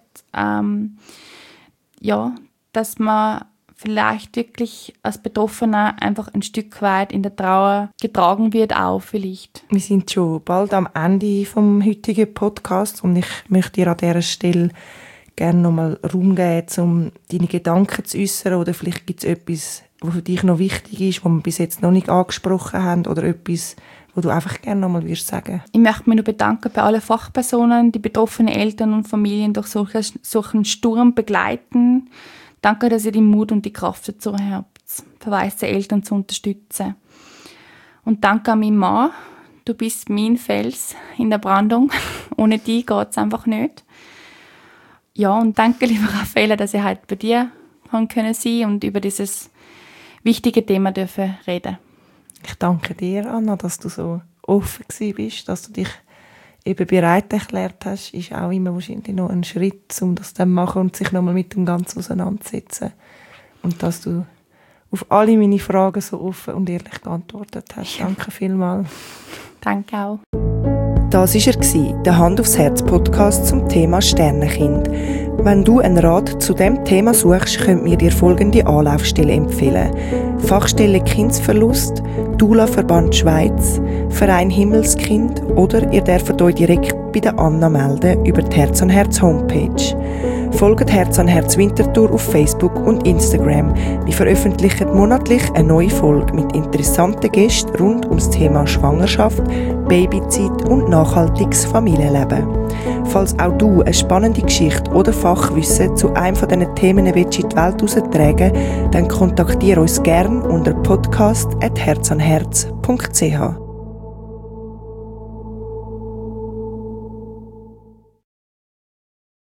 Ja, dass man vielleicht wirklich als Betroffener einfach ein Stück weit in der Trauer getragen wird auch vielleicht. Wir sind schon bald am Ende vom heutigen Podcast und ich möchte dir an dieser Stelle gerne nochmal Raum geben, um deine Gedanken zu äußern, oder vielleicht gibt es etwas, was für dich noch wichtig ist, was wir bis jetzt noch nicht angesprochen haben, oder etwas, was du einfach gerne nochmal sagen würdest. Ich möchte mich noch bedanken bei allen Fachpersonen, die betroffenen Eltern und Familien durch solchen Sturm begleiten. Danke, dass ihr die Mut und die Kraft dazu habt, verwaiste Eltern zu unterstützen. Und danke an meinen Mann. Du bist mein Fels in der Brandung. Ohne dich geht es einfach nicht. Ja, und danke, lieber Raffaella, dass ich heute bei dir sein können und über dieses wichtige Thema dürfen reden. Ich danke dir, Anna, dass du so offen bist, dass du dich eben bereit erklärt hast, ist auch immer wahrscheinlich noch ein Schritt, um das dann zu machen und sich nochmal mit dem Ganzen auseinanderzusetzen. Und dass du auf alle meine Fragen so offen und ehrlich geantwortet hast. Danke vielmals. Danke auch. Das war er, der Hand aufs Herz Podcast zum Thema Sternenkind. Wenn du einen Rat zu diesem Thema suchst, könnt wir dir folgende Anlaufstelle empfehlen. Fachstelle Kindsverlust, Doula-Verband Schweiz, Verein Himmelskind, oder ihr dürft euch direkt bei der Anna melden über die Herz an Herz Homepage. Folgt Herz an Herz Winterthur auf Facebook und Instagram. Wir veröffentlichen monatlich eine neue Folge mit interessanten Gästen rund ums Thema Schwangerschaft, Babyzeit und nachhaltiges Familienleben. Falls auch du eine spannende Geschichte oder Fachwissen zu einem von diesen Themen willst in die Welt heraustragen, dann kontaktiere uns gerne unter podcast@herzanherz.ch.